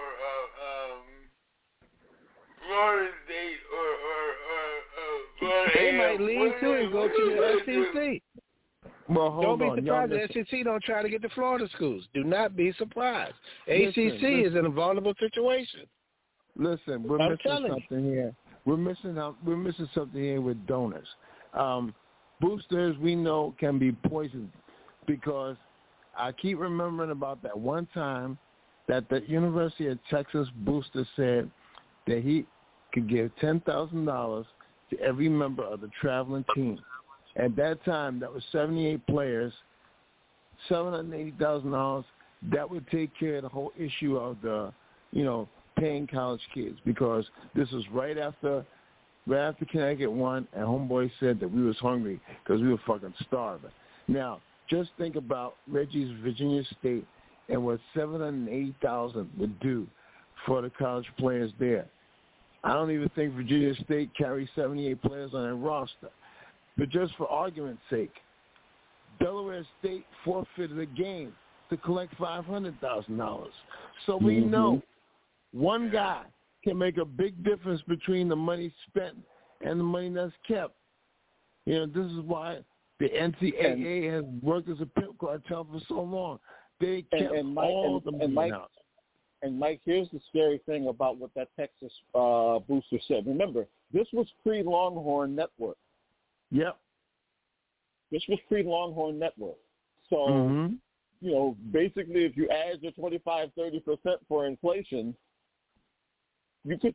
Florida State? Florida They might leave, too, and go to the SEC. Well, don't be surprised if the SEC don't try to get to Florida schools. Do not be surprised. ACC is in a vulnerable situation. Listen, we're missing something here. We're missing something here with donors. Boosters, we know, can be poisoned because I keep remembering about that one time that the University of Texas booster said that he could give $10,000 to every member of the traveling team. At that time, that was 78 players, $780,000. That would take care of the whole issue of the, paying college kids because this was right after Connecticut won, and homeboy said that we was hungry because we were fucking starving. Now, just think about Reggie's Virginia State and what $780,000 would do for the college players there. I don't even think Virginia State carries 78 players on their roster. But just for argument's sake, Delaware State forfeited a game to collect $500,000. So we know one guy can make a big difference between the money spent and the money that's kept. This is why the NCAA has worked as a pimp cartel for so long. They kept all the money out. And, Mike, here's the scary thing about what that Texas booster said. Remember, this was pre-Longhorn Network. Yep. This was pre-Longhorn Network. So, basically if you add your 25-30% for inflation, you could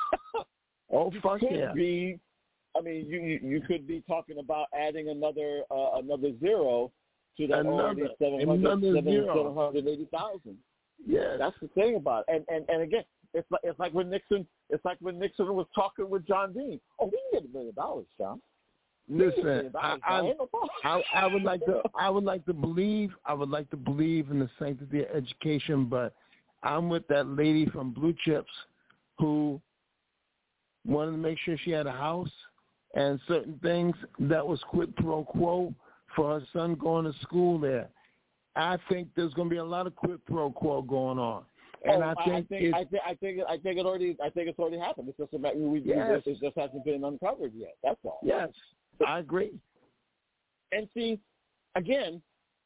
be, you could be talking about adding another zero to that already 780,000. Yeah, that's the thing about it. And again, it's like when Nixon was talking with John Dean. Oh, we can get $1 million, John. Listen, I would like to believe in the sanctity of education, but I'm with that lady from Blue Chips who wanted to make sure she had a house and certain things that was quid pro quo for her son going to school there. I think there's going to be a lot of quid pro quo going on. And I think it's already happened. It's just about it just hasn't been uncovered yet. That's all. Yes, I agree. And see, again,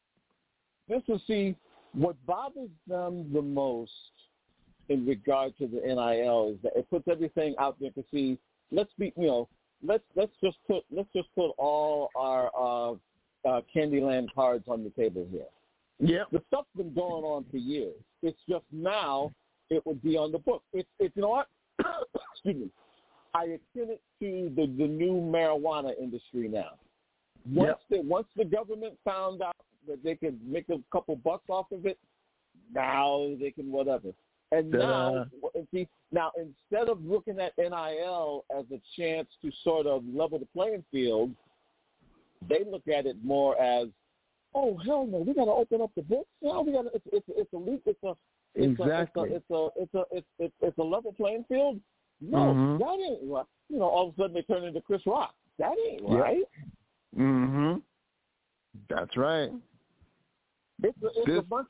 what bothers them the most in regard to the NIL is that it puts everything out there to see let's just put all our Candyland cards on the table here. Yeah, the stuff's been going on for years. It's just now it would be on the book. It's you know what? Excuse me. I akin it to the new marijuana industry now. Once the government found out that they could make a couple bucks off of it, now they can whatever. And now instead of looking at NIL as a chance to sort of level the playing field, they look at it more as, oh hell no, we got to open up the books now. We got it's a leak. It's a level playing field. No, that ain't right. You know, all of a sudden they turn into Chris Rock. That ain't right. Mm-hmm. That's right. It's a bunch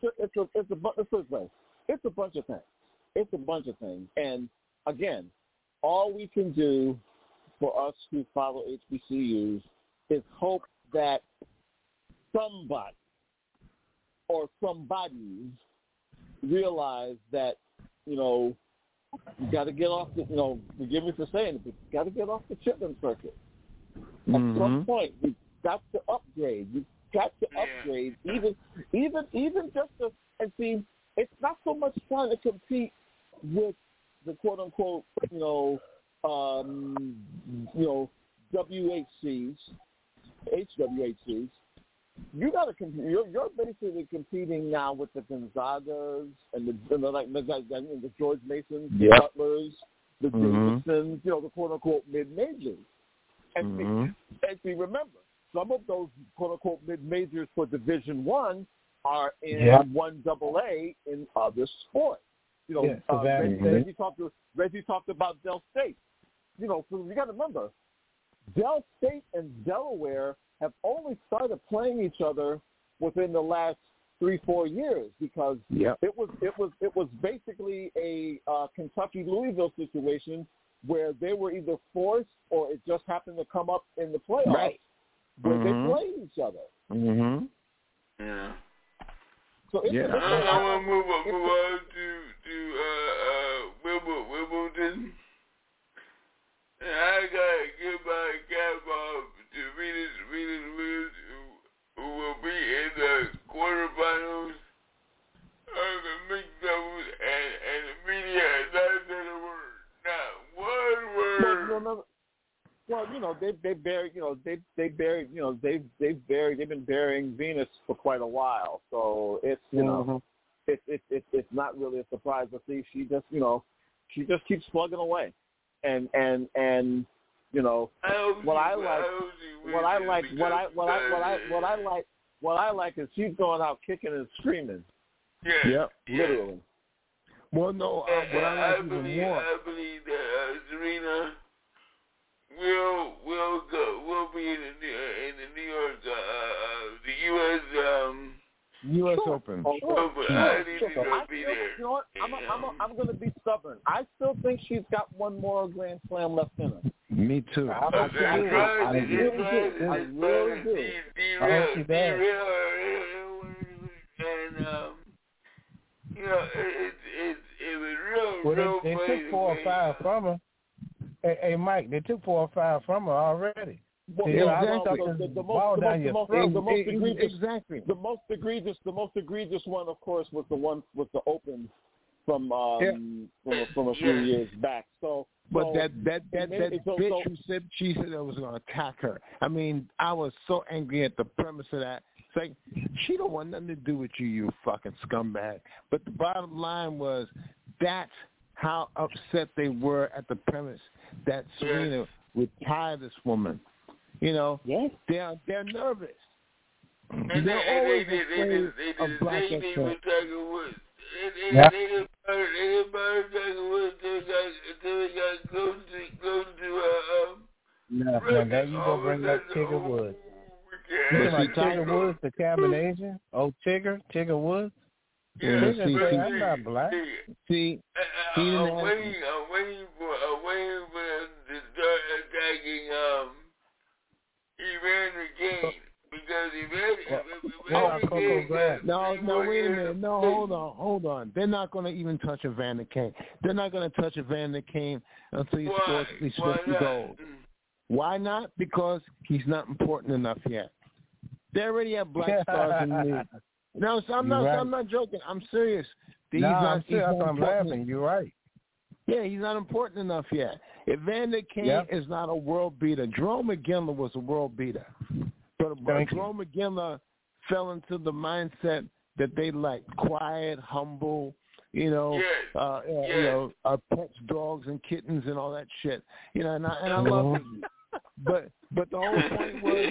of things. And again, all we can do for us who follow HBCUs is hope that somebody or somebodies realize that, you know, you got to get off the, you know, forgive me for saying it, but you got to get off the chitlin circuit. At some point, you've got to upgrade. You've got to upgrade, even just to, and see, it's not so much trying to compete with the quote unquote, WHCs, HWHCs. You got to compete. You're basically competing now with the Gonzagas and the George Masons, the Butlers, the Davidsons, the quote unquote mid majors. And see, remember, some of those quote unquote mid majors for Division I are in 1AA in other sports. Reggie talked about Del State. So you got to remember, Del State and Delaware have only started playing each other within the last 3-4 years because it was basically a Kentucky-Louisville situation where they were either forced or it just happened to come up in the playoffs where they played each other. Yeah. So I want to move on to Wimbledon. And I got to give my cap off to Venus Williams, who will be in the quarterfinals of the mixed doubles, and the media has not said a word. Not one word. They've been burying Venus for quite a while. So it's it's not really a surprise to see she just keeps plugging away. And what I like is she's going out kicking and screaming. Literally. Well, no, what I like even more. I believe that Serena will be in the New York, the U.S. Open. I need to be there. You know what? I'm going to be stubborn. I still think she's got one more Grand Slam left in her. Me too. I really do. It was real. They took 4 or 5 from her. Hey, Mike, they took 4 or 5 from her already. The most egregious one, of course, was the Open from a few years back. But that bitch who said she said I was going to attack her. I mean, I was so angry at the premise of that. It's like, she don't want nothing to do with you, you fucking scumbag. But the bottom line was that's how upset they were at the premise that Serena would tie this woman. They're nervous. And they're always afraid of black They didn't bother Tiger Woods until they got close to now there you go bring up Tigger Woods. You like Tigger Woods, the cabin agent? Oh, Tigger Woods? Tigger, I'm not black. See, I'm waiting for them to start attacking Evander Kane. Because Evander Kane... No, wait a minute. No, hold on. They're not going to even touch Evander Kane. They're not going to touch Evander Kane until he scores 50 goals. Why not? Because he's not important enough yet. They already have black stars in the league. No, so I'm not joking. I'm serious. I'm laughing. You're right. Yeah, he's not important enough yet. Evander Kane is not a world beater. Jerome McGinley was a world beater. But Jerome McGinley fell into the mindset that they like quiet, humble, pets, dogs, and kittens and all that shit. And I love it. But the whole point was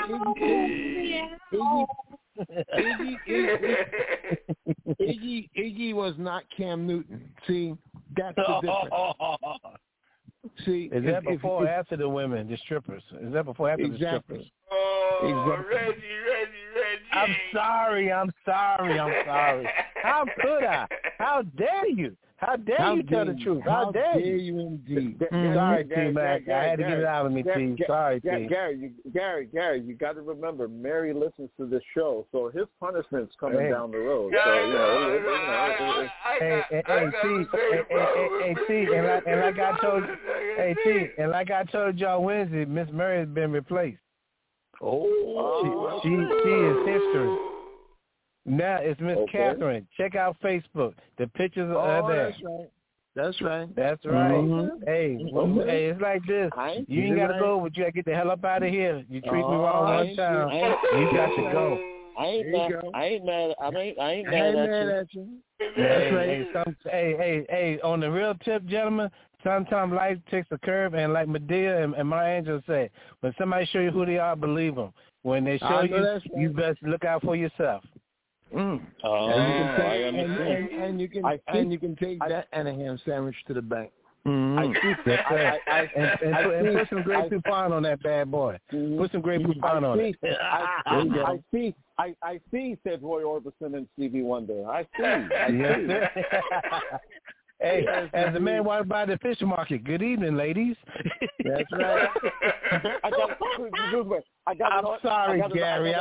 Iggy was not Cam Newton. See, that's the difference. See, is that before or after the women, the strippers? Is that before or after the strippers? Oh, Reggie. I'm sorry. How could I? How dare you? How dare you tell the truth? How dare you indeed? Sorry, T-Mac. I had to get it out of me, T. Sorry, T. Gary, you got to remember, Mary listens to this show, so his punishment's coming down the road. Like I told y'all Wednesday, Miss Mary has been replaced. She is history. Now it's Miss Catherine. Check out Facebook. The pictures are there. That's right. Mm-hmm. Hey, it's like this. You ain't got to go, but you got to get the hell up out of here. You treat me wrong one time, you got to go. I ain't mad at you. Hey, on the real tip, gentlemen, sometimes life takes a curve, and like Medea and my angel say, when somebody show you who they are, believe them. When they show you, you best look out for yourself. And you can take that and a ham sandwich to the bank. And put some Grey Poupon on that bad boy. Put some Grey Poupon on it. I see, said Roy Orbison and Stevie Wonder. I see. Hey, as the man walks by the fish market, good evening, ladies. That's right. I'm sorry, Gary.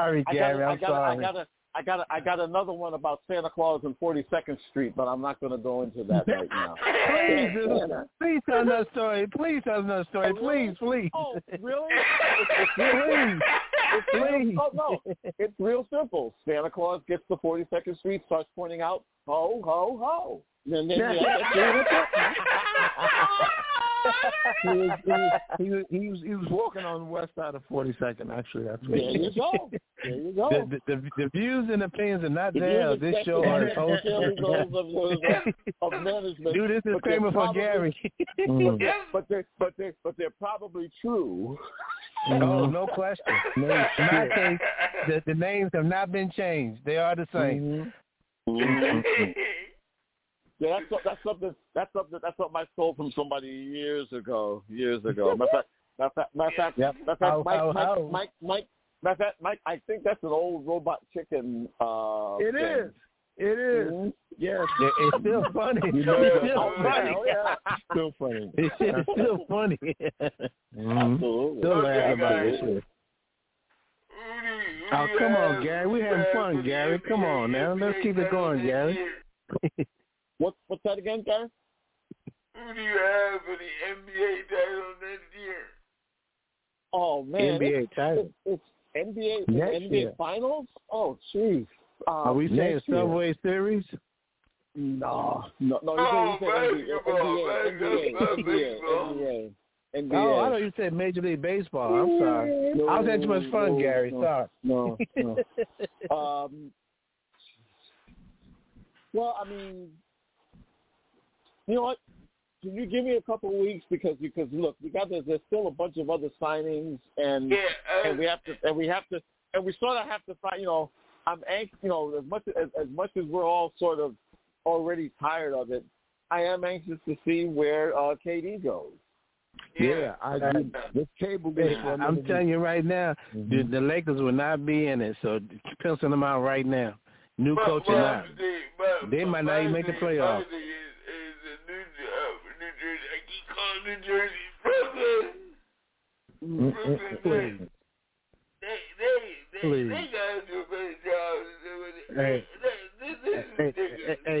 I got another one about Santa Claus and 42nd Street, but I'm not going to go into that right now. Please tell another story. Please. Oh, really? Please. Oh, no. It's real simple. Santa Claus gets to 42nd Street, starts pointing out, ho, ho, ho. And then he was walking on the west side of 42nd. Actually, that's what. There you go. The views and opinions are not there. This show is hosted of management. Dude, this is Kramer for Gary. But they're probably true. No question. In my case, the names have not been changed. They are the same. Yeah, that's something I stole from somebody years ago. Matter of fact, Mike, I think that's an old Robot Chicken. It is. Mm-hmm. Yes. It's still funny. Still funny. It's still funny. Absolutely. Still laughing about this shit. Oh, come on, Gary. We're having fun, Gary. Come on now. Let's keep it going, Gary. What's that again, Gary? Who do you have for the NBA title next year? Oh, man. NBA title. It's NBA Finals? Oh, jeez. Are we saying Subway Series? No. NBA. Oh, I thought you said Major League Baseball. I'm sorry. I was having too much fun, Gary. Sorry. No. Well, I mean, you know what? Can you give me a couple of weeks because look, there's still a bunch of other signings and we sort of have to find. I'm anxious. As much as we're all sort of already tired of it, I am anxious to see where KD goes. Yeah, I agree. This table I'm telling you right now, the Lakers will not be in it. So pencil them out right now. New coach or not, they might not even make the playoffs. New Jersey, Brooklyn. They gotta do a better job.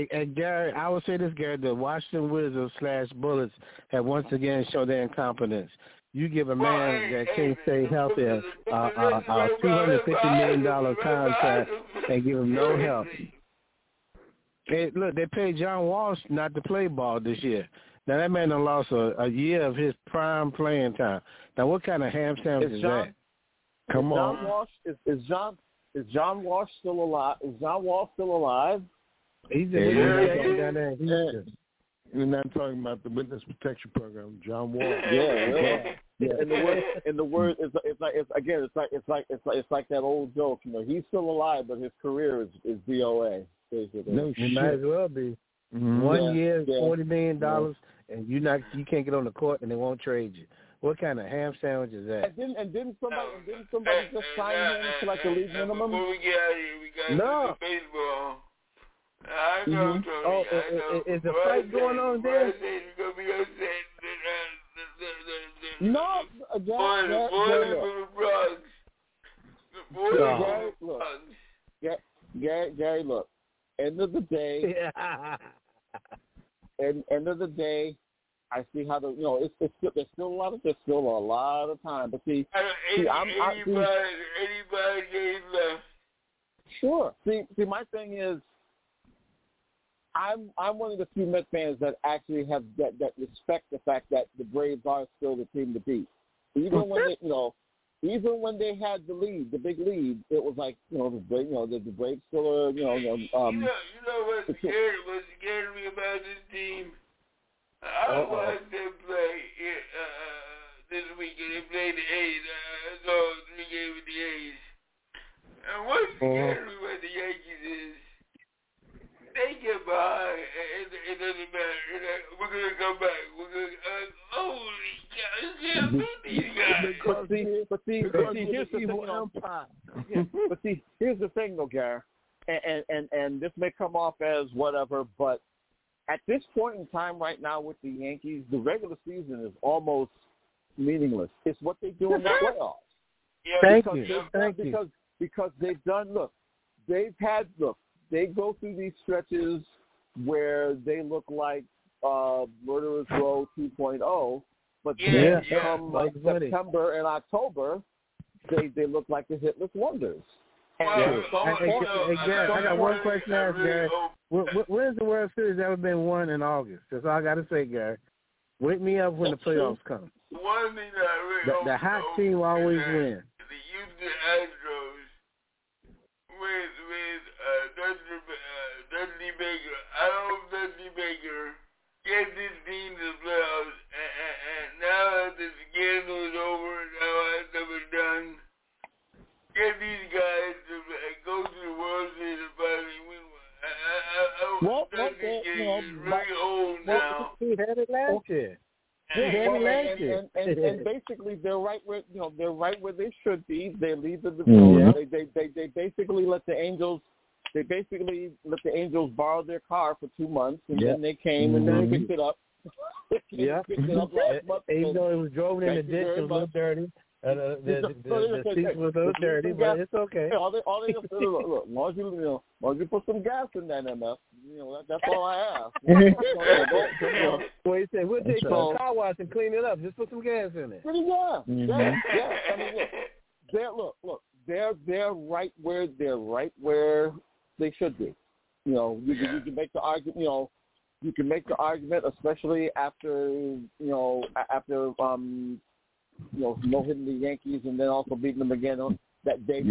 Hey, Gary, I would say this, Gary. The Washington Wizards / Bullets have once again shown their incompetence. You give a man that can't stay healthy a $250 million contract and give him no help. Hey, look, they paid John Walsh not to play ball this year. Now, that man done lost a year of his prime playing time. Now, what kind of ham sandwich is that? Come on. John Walsh, is John Walsh still alive? Is John Walsh still alive? He's in down there. We're not talking about the witness protection program, John Wall. Yeah. And the word is it's like that old joke. You know, he's still alive, but his career is DOA. Basically. No, it might as well be. Mm-hmm. 1 year, $40 million, and you can't get on the court, and they won't trade you. What kind of ham sandwich is that? And didn't somebody just sign him to like the league minimum? Before we get out of here, we got baseball. I know, Tony. Is the fight going on there? No, Gary, look. End of the day, I see how there's still a lot of time. But see, anybody game left. Sure. See, my thing is, I'm one of the few Met fans that actually have that respect the fact that the Braves are still the team to beat. Even when they had the lead, the big lead, it was like the Braves still are what scared me about this team? I watched them play this weekend. They played the A's. I saw 3 games with the A's. And what scared me about the Yankees is they get behind, and it doesn't matter. We're going to come back. We're going to, holy cow, you can't beat these guys. But see, here's the thing. But see, here's the thing, though, Gary, and this may come off as whatever, but at this point in time right now with the Yankees, the regular season is almost meaningless. It's what they do in the playoffs. Thank you. Because they've done, they go through these stretches where they look like Murderers Row 2.0, but then come September and October, they look like the hitless wonders. Hey, Gary, I got one question to ask, Gary. When's the World Series ever been won in August? That's all I got to say, Gary. Wake me up when the playoffs come. One thing that I really the hot team always wins. The Houston Astros with Dusty Baker. I hope Dusty Baker gets his team to the playoffs, and now that the scandal is over, now that it's done, get these guys to go to the World Series and finally win one. Dusty is really old now. He had it last year. And basically they're right where they should be. They lead the division. They basically let the Angels borrow their car for 2 months, and then they came and then they picked it up. Picked it up last month. Even though it was drove in the ditch, it was a little dirty. The seats were a little dirty, but it's okay. All they just look, as long as you put some gas in that MF, that's all I ask. Well, he said, we'll take a car wash and clean it up. Just put some gas in it. Yeah. I mean, they're right where they should be. You can make the argument. You can make the argument, especially after no hitting the Yankees and then also beating them again, that they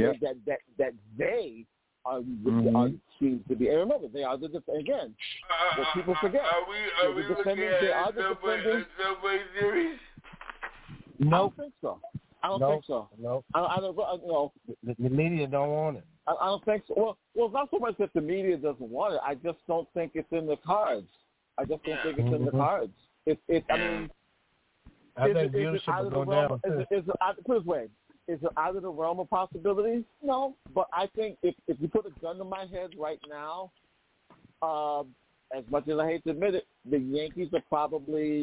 are seems to be. And remember, they are the again. What people forget. Are we looking at Subway Series? No, I don't think so. No. I don't. The media don't want it. I don't think so. Well, it's not so much that the media doesn't want it. I just don't think it's in the cards. I think it's in the cards. I mean. I think viewership will go down. Put it this way, is it out of the realm of possibilities? No, but I think if you put a gun to my head right now, as much as I hate to admit it, the Yankees are probably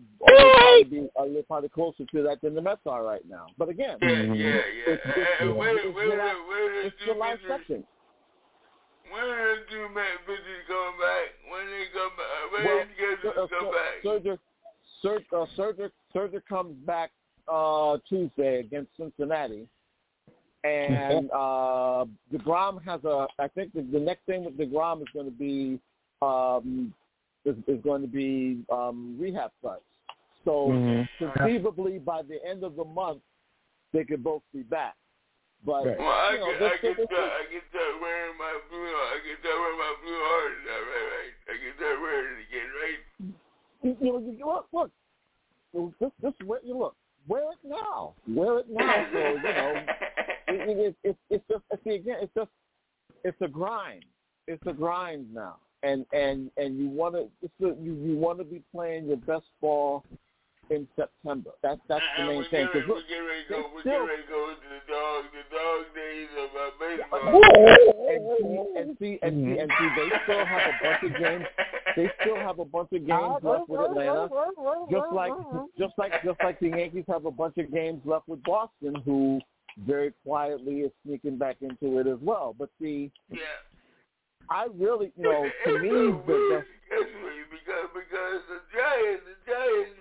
closer to that than the Mets are right now. But again, it's the live section. When are the two Met pitchers coming back? When they come back, when they come back. Serger comes back Tuesday against Cincinnati, and DeGrom has I think the next thing with DeGrom is going to be rehab starts. So conceivably by the end of the month they could both be back. But well, I can start wearing my blue. I can start wearing my blue heart. Right. I can start wearing it again, right? Look. Look. Wear it now. So it's a grind. It's a grind now, and you want to be playing your best ball in September. That's the main thing. We're getting ready to go into the dog days of baseball. And see, they still have a bunch of games. They still have a bunch of games left with Atlanta, just like the Yankees have a bunch of games left with Boston, who very quietly is sneaking back into it as well. But see, I really, to me, because the Giants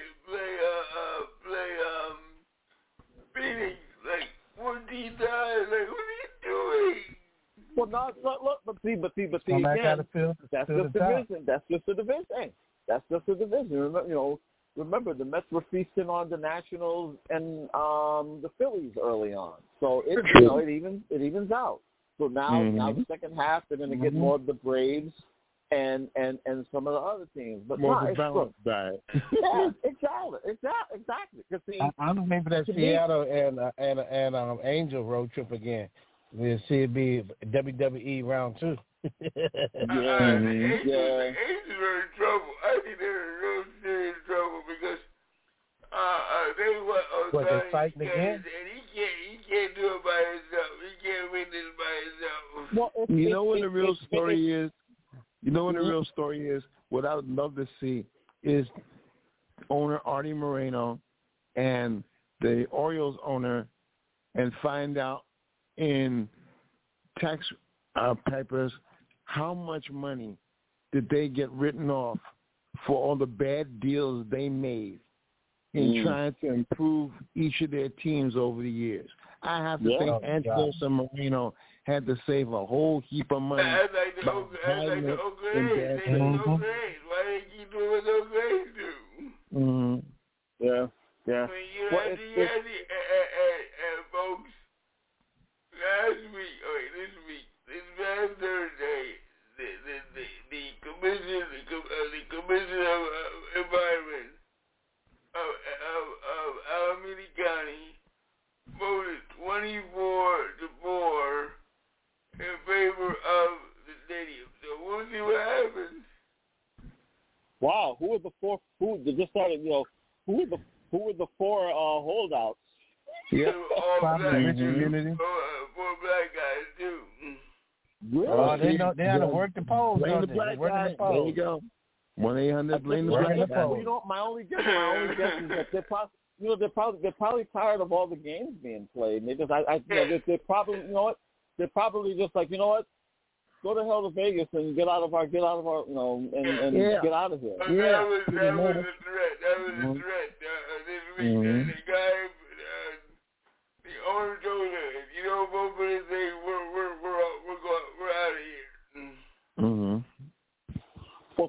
play Phoenix like 14 times. Like, what are you doing? Well, look, but see again, that's just a division. Remember the Mets were feasting on the Nationals and the Phillies early on, so it evens out. So now the second half they're going to get more of the Braves and some of the other teams, but more of a balanced diet. Yeah, exactly. See, I'm maybe that Seattle and Angel road trip again. We'll see it be WWE round 2. Angels are in trouble. I think they're in real serious trouble because they're fighting again? And he can't do it by himself. He can't win this by himself. Well, you know what the real story is? You know what the real story is? What I would love to see is owner Artie Moreno and the Orioles owner and find out in tax papers how much money did they get written off for all the bad deals they made in trying to improve each of their teams over the years. I have to think Angelos and Moreno had to save a whole heap of money. That's like the Oakland. Why they keep doing what the Oakland do? Yeah. I mean, you had the folks this past Thursday, the commission of environment of Alameda County voted 24-4 in favor of the stadium. So we'll see what happens. Wow, who were the four? Who were the four holdouts? Yeah, all black. 4 black guys too. Really? Oh, they had to work the polls. Blame the black guy. There you go. 1-800 blame the black guy. My only guess is that they're probably tired of all the games being played. They just, they're probably, they're probably just like, go to hell to Vegas and get out of our, and get out of here. That was a threat. This week. The guy, the owner told her, if you don't vote for this thing, we're out of here. Well,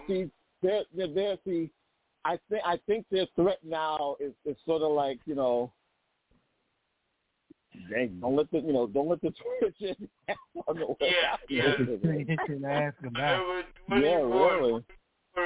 I think their threat now is sort of like, dang, don't let the Twitch on the way out. Hit your ass about. Yeah, really. 24-4.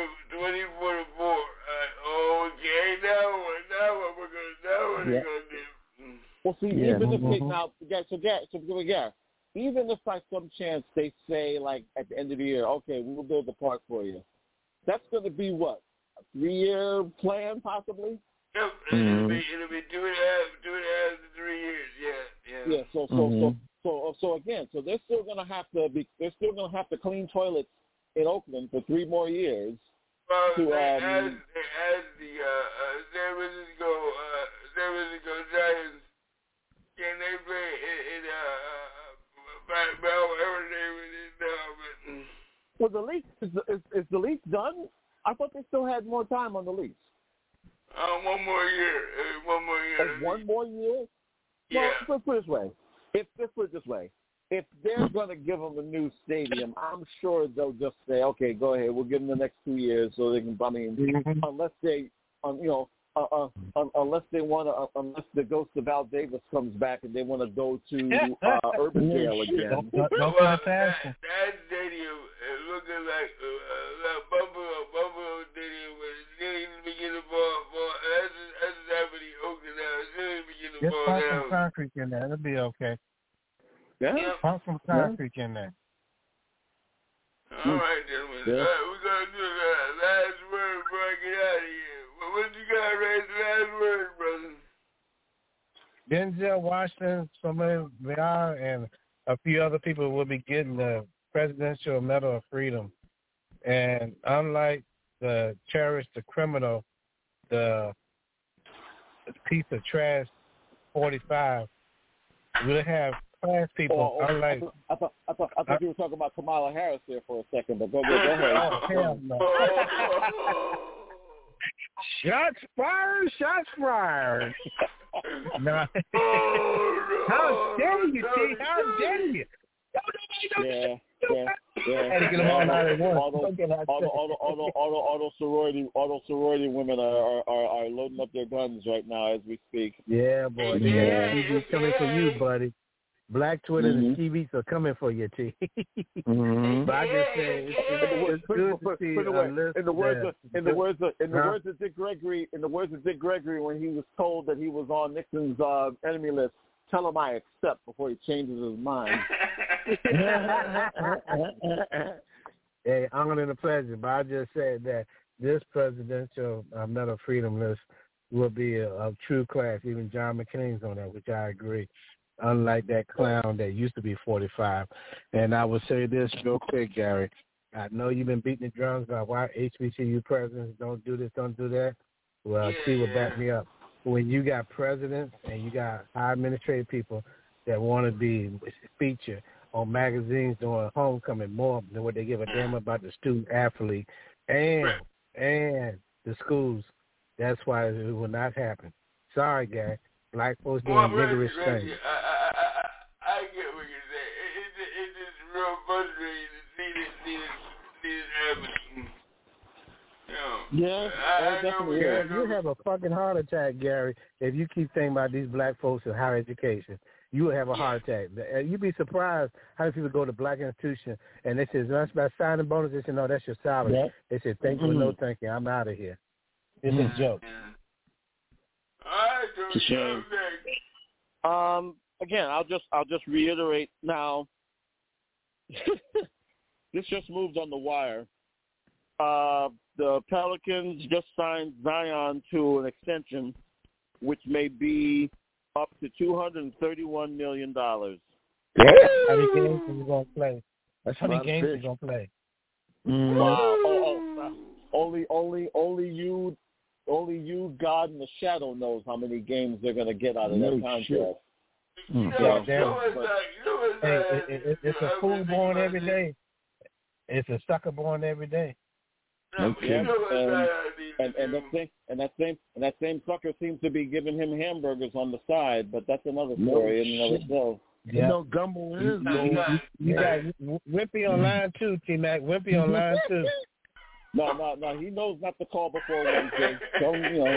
Okay, now what we're gonna do? Well, see, even if they now, even if by some chance they say, like, at the end of the year, okay, we'll build the park for you, that's going to be what, a 3-year plan, possibly? Yep, it'll be 2.5 to 3 years. Yeah. So again, they're still going to have to clean toilets in Oakland for 3 more years. Well, as the San Francisco Giants, can they play in whatever name it is now? the lease is the lease done? I thought they still had more time on the lease. 1 more year. 1 more year. 1 more year? Yeah. Well, let's put it this way. Let's put it this way. If they're going to give them a new stadium, I'm sure they'll just say, okay, go ahead. We'll give them the next 2 years so they can. I mean, unless they, unless they want to, unless the ghost of Al Davis comes back and they want to go to Urban Jail again. Don't put it past them. That stadium is looking like Buffalo Stadium, but it's still in the beginning of ball. That's happening in Oakland now. It's still in the beginning of Just ball pump now. some concrete in there. It'll be okay. Yeah. Pump some concrete in there. All right, gentlemen. Yeah. We're going to do the last word before I get out of here. Well, what you got, Ray? The last word, brother. Denzel Washington, Soleil Leal, and a few other people will be getting the Presidential Medal of Freedom. And unlike the terrorist, the criminal, the piece of trash 45, we'll have class people. Unlike I thought you were talking about Kamala Harris there for a second, but go ahead. Oh, hell no. Shots fired. No. How dare you, T? How dare you? Yeah. Had to get them all out at once. All those sorority women are loading up their guns right now as we speak. Yeah, boy. Yeah. TV's coming for you, buddy. Black Twitter and TVs are coming for you, T. But I just say it's good to see in the words of Dick Gregory, when he was told that he was on Nixon's enemy list, tell him I accept before he changes his mind. Hey, honor and a pleasure. But I just said that this Presidential Medal of Freedom list will be a true class. Even John McCain's on that, which I agree. Unlike that clown that used to be 45. And I will say this real quick, Gary. I know you've been beating the drums about why HBCU presidents don't do this, don't do that. Well, T will back me up. When you got presidents and you got high administrative people that want to be featured on magazines during homecoming more than what they give a damn about the student athlete and the schools, that's why it will not happen. Sorry, Gary. Black folks doing vigorous things. I get what you're saying. It's just real frustrating to see this happening. Yeah, definitely. You have a fucking heart attack, Gary, if you keep thinking about these black folks in higher education. You will have a heart attack. You'd be surprised how many people go to black institutions and they say, that's about signing bonus. They say, no, that's your salary. Yeah. They say, thank you, no thank you. I'm out of here. It's a joke. It's a shame. Again, I'll just reiterate now. This just moved on the wire. The Pelicans just signed Zion to an extension, which may be up to $231 million. How many games are you going to play? That's how many games you're going to play. Wow. Only you, God, and the Shadow knows how many games they're going to get out of that contract. It's a fool born every day. It's a sucker born every day. Okay. And that same sucker seems to be giving him hamburgers on the side, but that's another story in and of itself. You know, Gumbo is gold. You got Wimpy on line 2, T-Mac. Wimpy on line 2. No. He knows not to call before Wednesday. So, you know.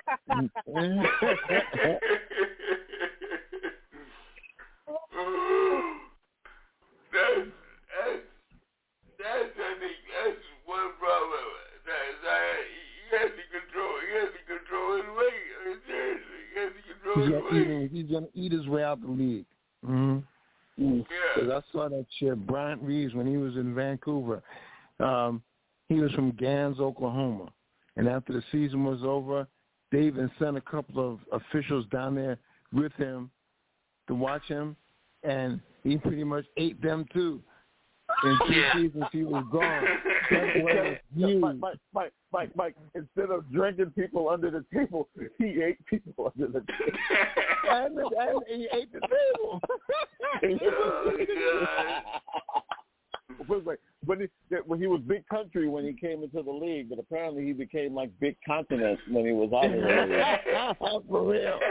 That's one problem. He has to control his weight. Seriously, he has to control his weight. He's going to eat his way out the league. Because I saw that shit. Bryant Reeves, when he was in Vancouver, he was from Gans, Oklahoma. And after the season was over, they even sent a couple of officials down there with him to watch him, and he pretty much ate them too. In 2 seasons, he was gone. Mike, instead of drinking people under the table, he ate people under the table. and he ate the table. he was big country when he came into the league, but apparently he became like big continent when he was out of there. For real.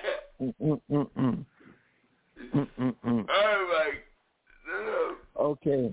Okay.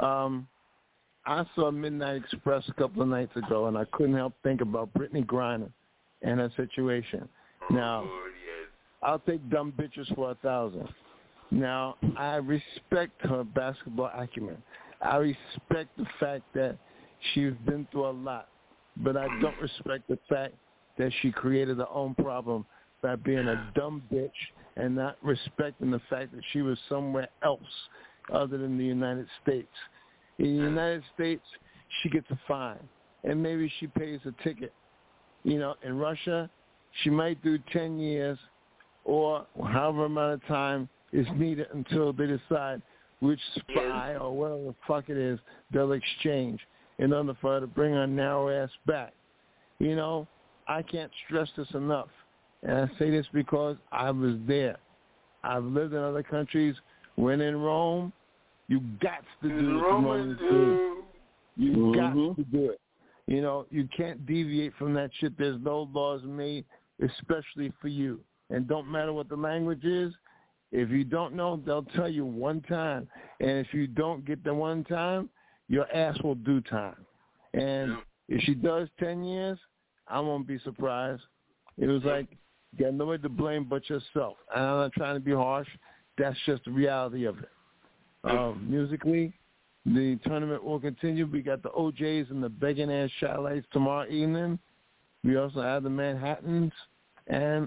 I saw Midnight Express a couple of nights ago, and I couldn't help think about Brittany Griner and her situation. Now, I'll take dumb bitches for 1,000. Now, I respect her basketball acumen. I respect the fact that she's been through a lot, but I don't respect the fact that she created her own problem by being a dumb bitch and not respecting the fact that she was somewhere else other than the United States. In the United States, she gets a fine, and maybe she pays a ticket. You know, in Russia, she might do 10 years or however amount of time is needed until they decide which spy or whatever the fuck it is they'll exchange in order for her to bring her narrow ass back. You know, I can't stress this enough. And I say this because I was there. I've lived in other countries. When in Rome, you got to do what the Romans do. You got to do it. You know, you can't deviate from that shit. There's no laws made especially for you. And don't matter what the language is. If you don't know, they'll tell you one time. And if you don't get the one time, your ass will do time. And if she does 10 years, I won't be surprised. It was like, you got nobody to blame but yourself. And I'm not trying to be harsh. That's just the reality of it. Musically, the tournament will continue. We got the OJs and the begging ass Shotlights tomorrow evening. We also have the Manhattans. And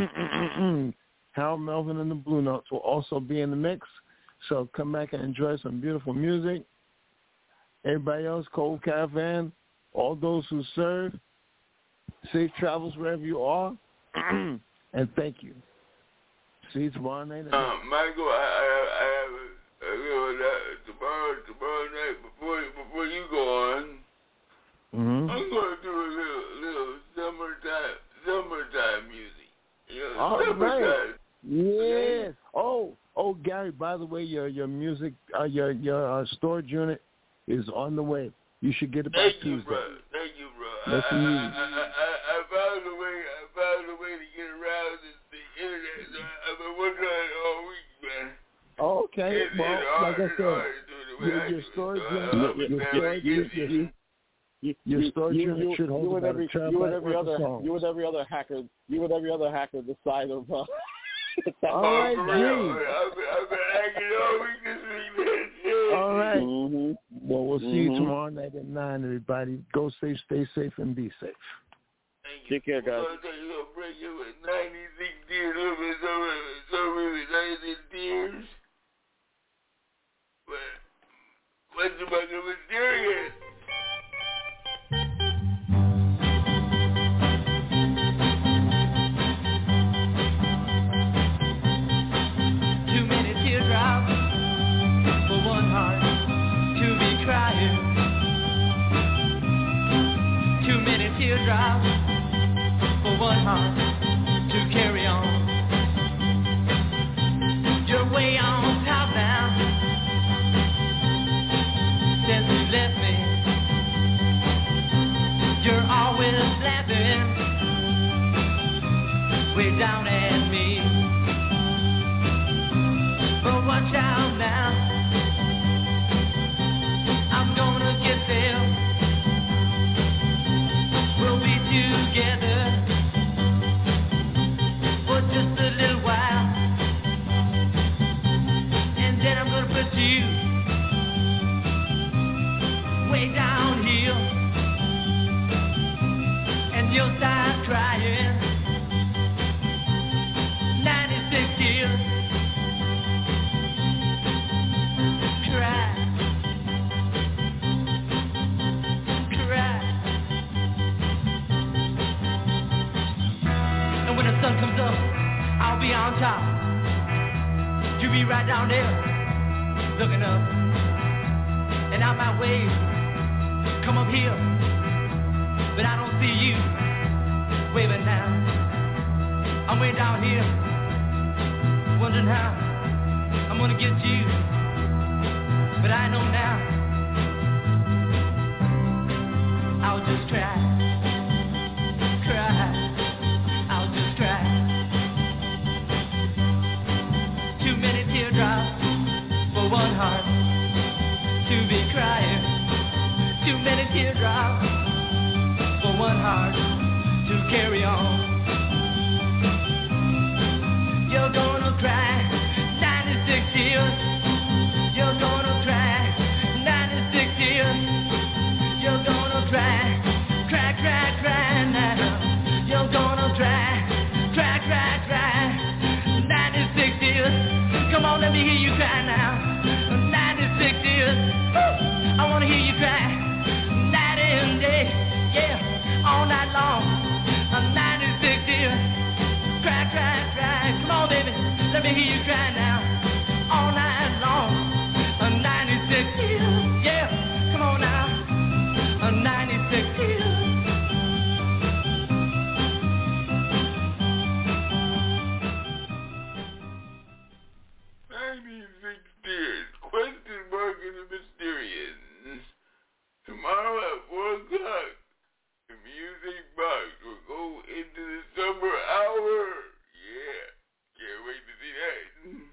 Harold Melvin and the Blue Notes will also be in the mix. So come back and enjoy some beautiful music. Everybody else, Cold Caravan, all those who serve, safe travels wherever you are. And thank you. See you tomorrow night. Michael, I have tomorrow night before you go on. I'm going to do a little summertime music. You know, all right. Yes. Oh, Gary. By the way, your music, your storage unit is on the way. You should get it by Tuesday. Thank you, bro. That's I found a way to get around the internet. So I've been working on it all week, man. Oh, okay. Well, like I said, your storage unit, your storage unit should hold about a terabyte worth of songs. You and every other hacker the side of. All right, I've been hacking all week this week, man. All right. Well, we'll see you tomorrow night at 9, everybody. Go safe, stay safe, and be safe. Take care, guys. I'm going to break you with 96 tears, a little bit so really 96 tears. But what's the fucking mysterious? Too many teardrops for one heart to be crying. Too many teardrops for one heart to carry on. You're way on top now since you left me. You're always laughing way down at me. But watch out now, I'm gonna get there. We'll be together for just a little while, and then I'm gonna put you way down here, and you'll start crying. 96 years. Sun comes up, I'll be on top. You be right down there, looking up. And I might wave, come up here, but I don't see you waving now. I'm way down here, wondering how I'm gonna get you. But I know now, I'll just cry. I'll just cry. Too many teardrops for one heart to be crying. Too many teardrops for one heart to carry on. You're gonna cry 96 years. You're gonna cry 96 years. You're gonna cry now. You're gonna cry 96 years. Come on, let me hear you cry now. 96 years. Woo! I wanna hear you cry. Night and day, yeah, all night long. 96 years. Cry. Come on, baby, let me hear you cry now. All night long. 96 years, yeah. Come on now. 96 years. 96 years. Question mark in the mysterious. Tomorrow at 4 o'clock, the music box will go into the summer hour. Yeah, can't wait to see that.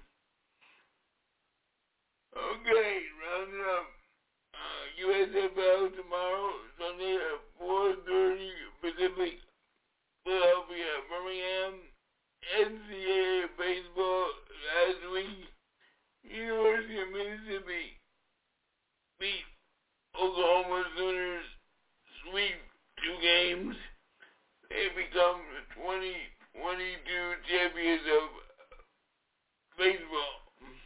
Okay, rounding up. USFL tomorrow, Sunday at 4:30 Pacific, Philadelphia, Birmingham. NCAA baseball last week. University of Mississippi beat Oklahoma Sooners, sweep 2 games. They become the 2022 champions of baseball.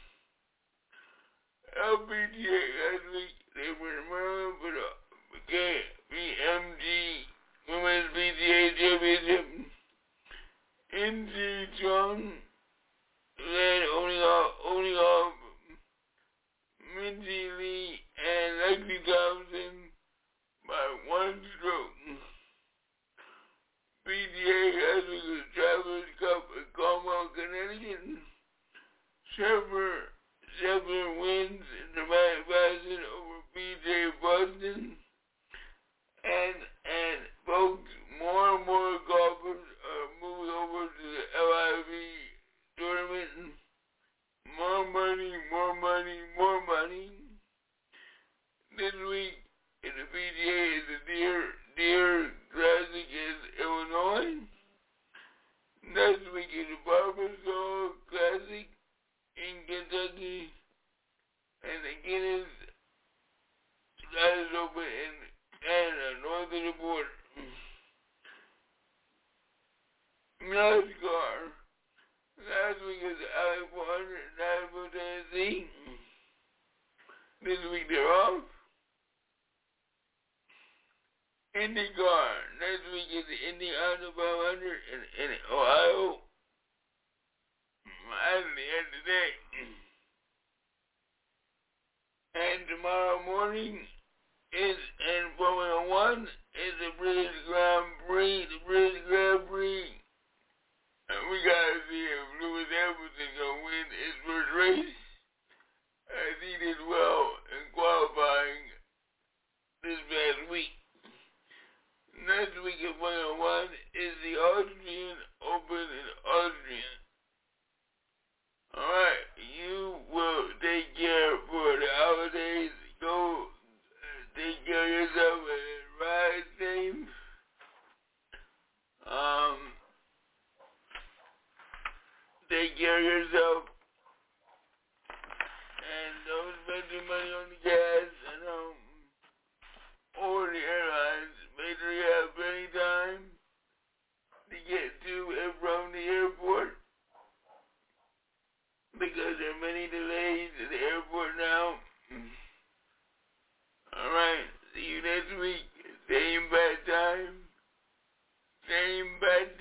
LPGA last week, they were in Maryland for the BMG Women's PGA Championship. NC Chung led owning off Minji Lee and Lexi Thompson by 1 stroke. PGA last week was Travelers Cup at Carmel, Connecticut. Scheffler wins in dramatic fashion over PJ Boston. And folks, more and more golfers are moving over to the LIV tournament. More money. This week in the PGA is the Deer Classic in Illinois. Next week is the Barbasol Classic in Kentucky. And the Guinness Scottish Open in Canada, north of the border. NASCAR. Last week is the Alley 400 in Nashville, Tennessee. This week they're off. IndyCar. Next week is the Indy 500 in Ohio. That's the end of the day. And tomorrow morning is in Formula 1 is the British Grand Prix. And we gotta see if Lewis Hamilton gonna win his first race, as he did well in qualifying this past week. Next week in Formula 1 is the Austrian Open in Austria. Alright, you will take care for the holidays. Go take care of yourself and ride safe. Take care of yourself. And don't spend your money on the gas and or the airlines. Make sure you have plenty of time to get to and from the airport, because there are many delays at the airport now. Alright, see you next week. Same bad time, same bad